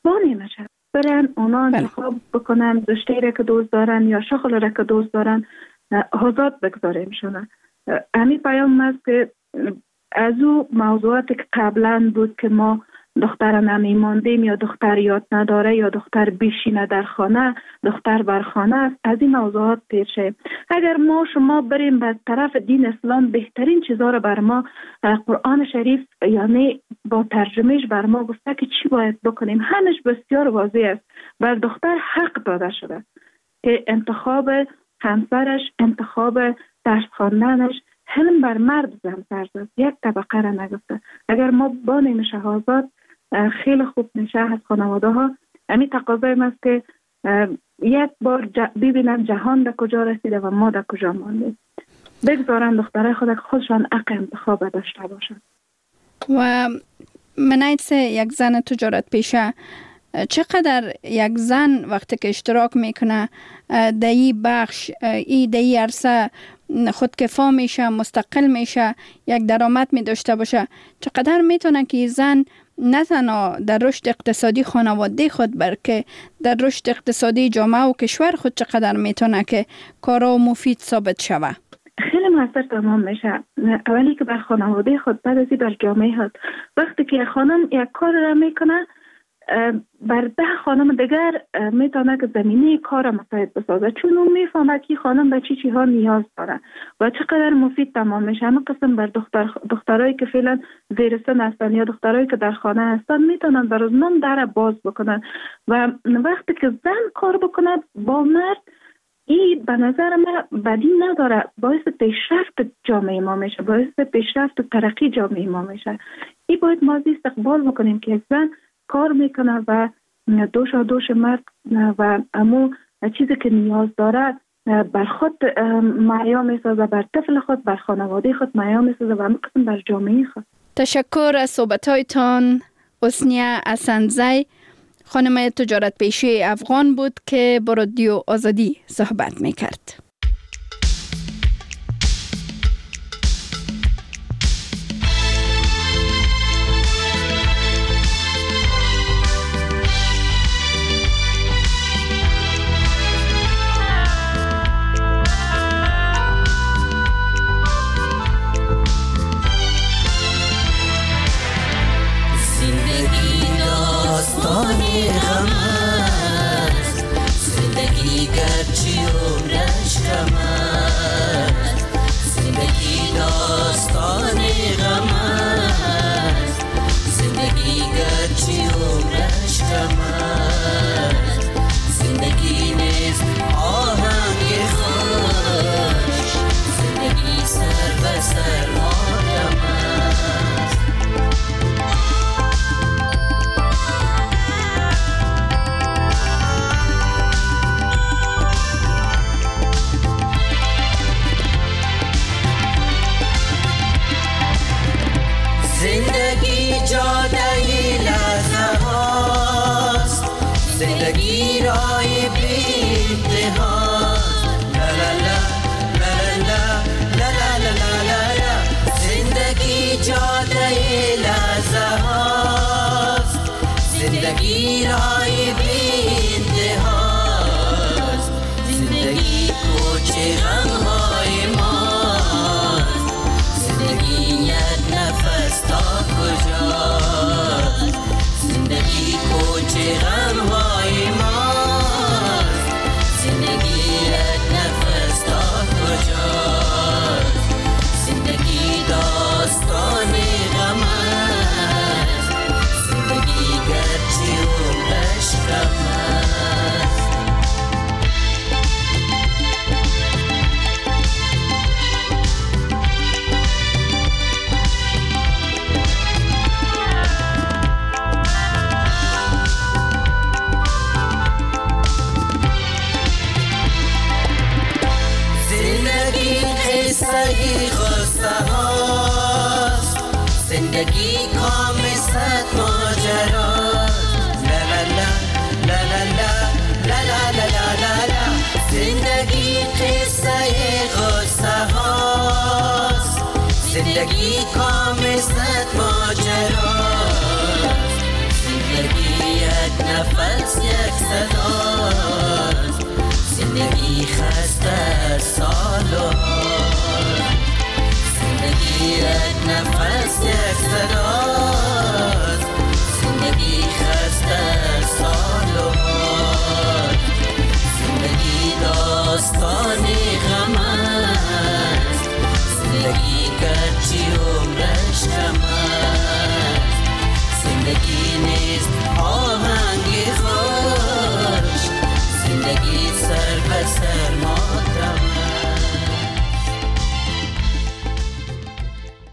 نمیشه. برن اونا انتخاب بکنن رشته را که دوست دارن یا شغل را که دوست دارن، آزاد بگذاریمشون. همین پیام است که از او موضوعاتی که قبلا بود که ما دختر نمیماندیم یا دختر یاد نداره یا دختر بیشینه در خانه، دختر بر خانه است، از این موضوعات پیر شیم. اگر ما شما بریم به طرف دین اسلام، بهترین چیزها رو بر ما قرآن شریف یعنی با ترجمهش بر ما گفته که چی باید بکنیم. همش بسیار واضح است. بر دختر حق داده شده که انتخاب همسرش، انتخاب درس خواندنش، حلم بر مرد زن فرض است، یک طبقه را نگفته. اگر ما با نمیشه آزاد، خیلی خوب میشه از خانواده ها. همین تقاضای است که یک بار ببینن جهان در کجا رسیده و ما در کجا ماندیم. بگذارن دختره خود خودشان حق انتخاب داشته باشن. و منایت یک زن تجارت پیشه، چقدر یک زن وقتی که اشتراک میکنه در این بخش، در این عرصه خودکفا میشه، مستقل میشه، یک درآمد می داشته باشه، چقدر میتونه که زن نه تنها در رشد اقتصادی خانواده خود بلکه در رشد اقتصادی جامعه و کشور خود چقدر میتونه که کارا مفید ثابت شوه؟ خیلی موثر تمام میشه. اولی که بر خانواده خود، بعد ازی بر جامعه خود. وقتی که خانم یک کار را میکنه، بر 10 خانم دیگر میتونه که زمینه کار مساعد بسازه، چون اون میفهمه که خانم به چی چیزها نیاز داره و چقدر مفید تمام میشه. همه قسم بر دخترایی که فعلا زیر سن هستن یا دخترایی که در خانه هستن میتونن بر روزنامه در باز بکنن و وقتی که زن کار بکنه با مرد، این به نظر من بدی نداره، باعث پیشرفت جامعه ما میشه، باعث پیشرفت و ترقی جامعه ما میشه. این باید ما استقبال بکنیم که زن کار میکنه و دوش مرد و امو چیزی که نیاز داره بر خود معیا میسازه، بر طفل خود، بر خانواده خود معیا میسازه و همه قسم بر جامعه خود. تشکر از صحبتایتان. حسنیه اسندزی، خانم تجارت پیشه افغان بود که با رادیو آزادی صحبت میکرد. زندگی کام صد ماجراست، زندگی یک یک نفس یک صداست، زندگی خسته سالات. زندگی یک نفس یک صداست، زندگی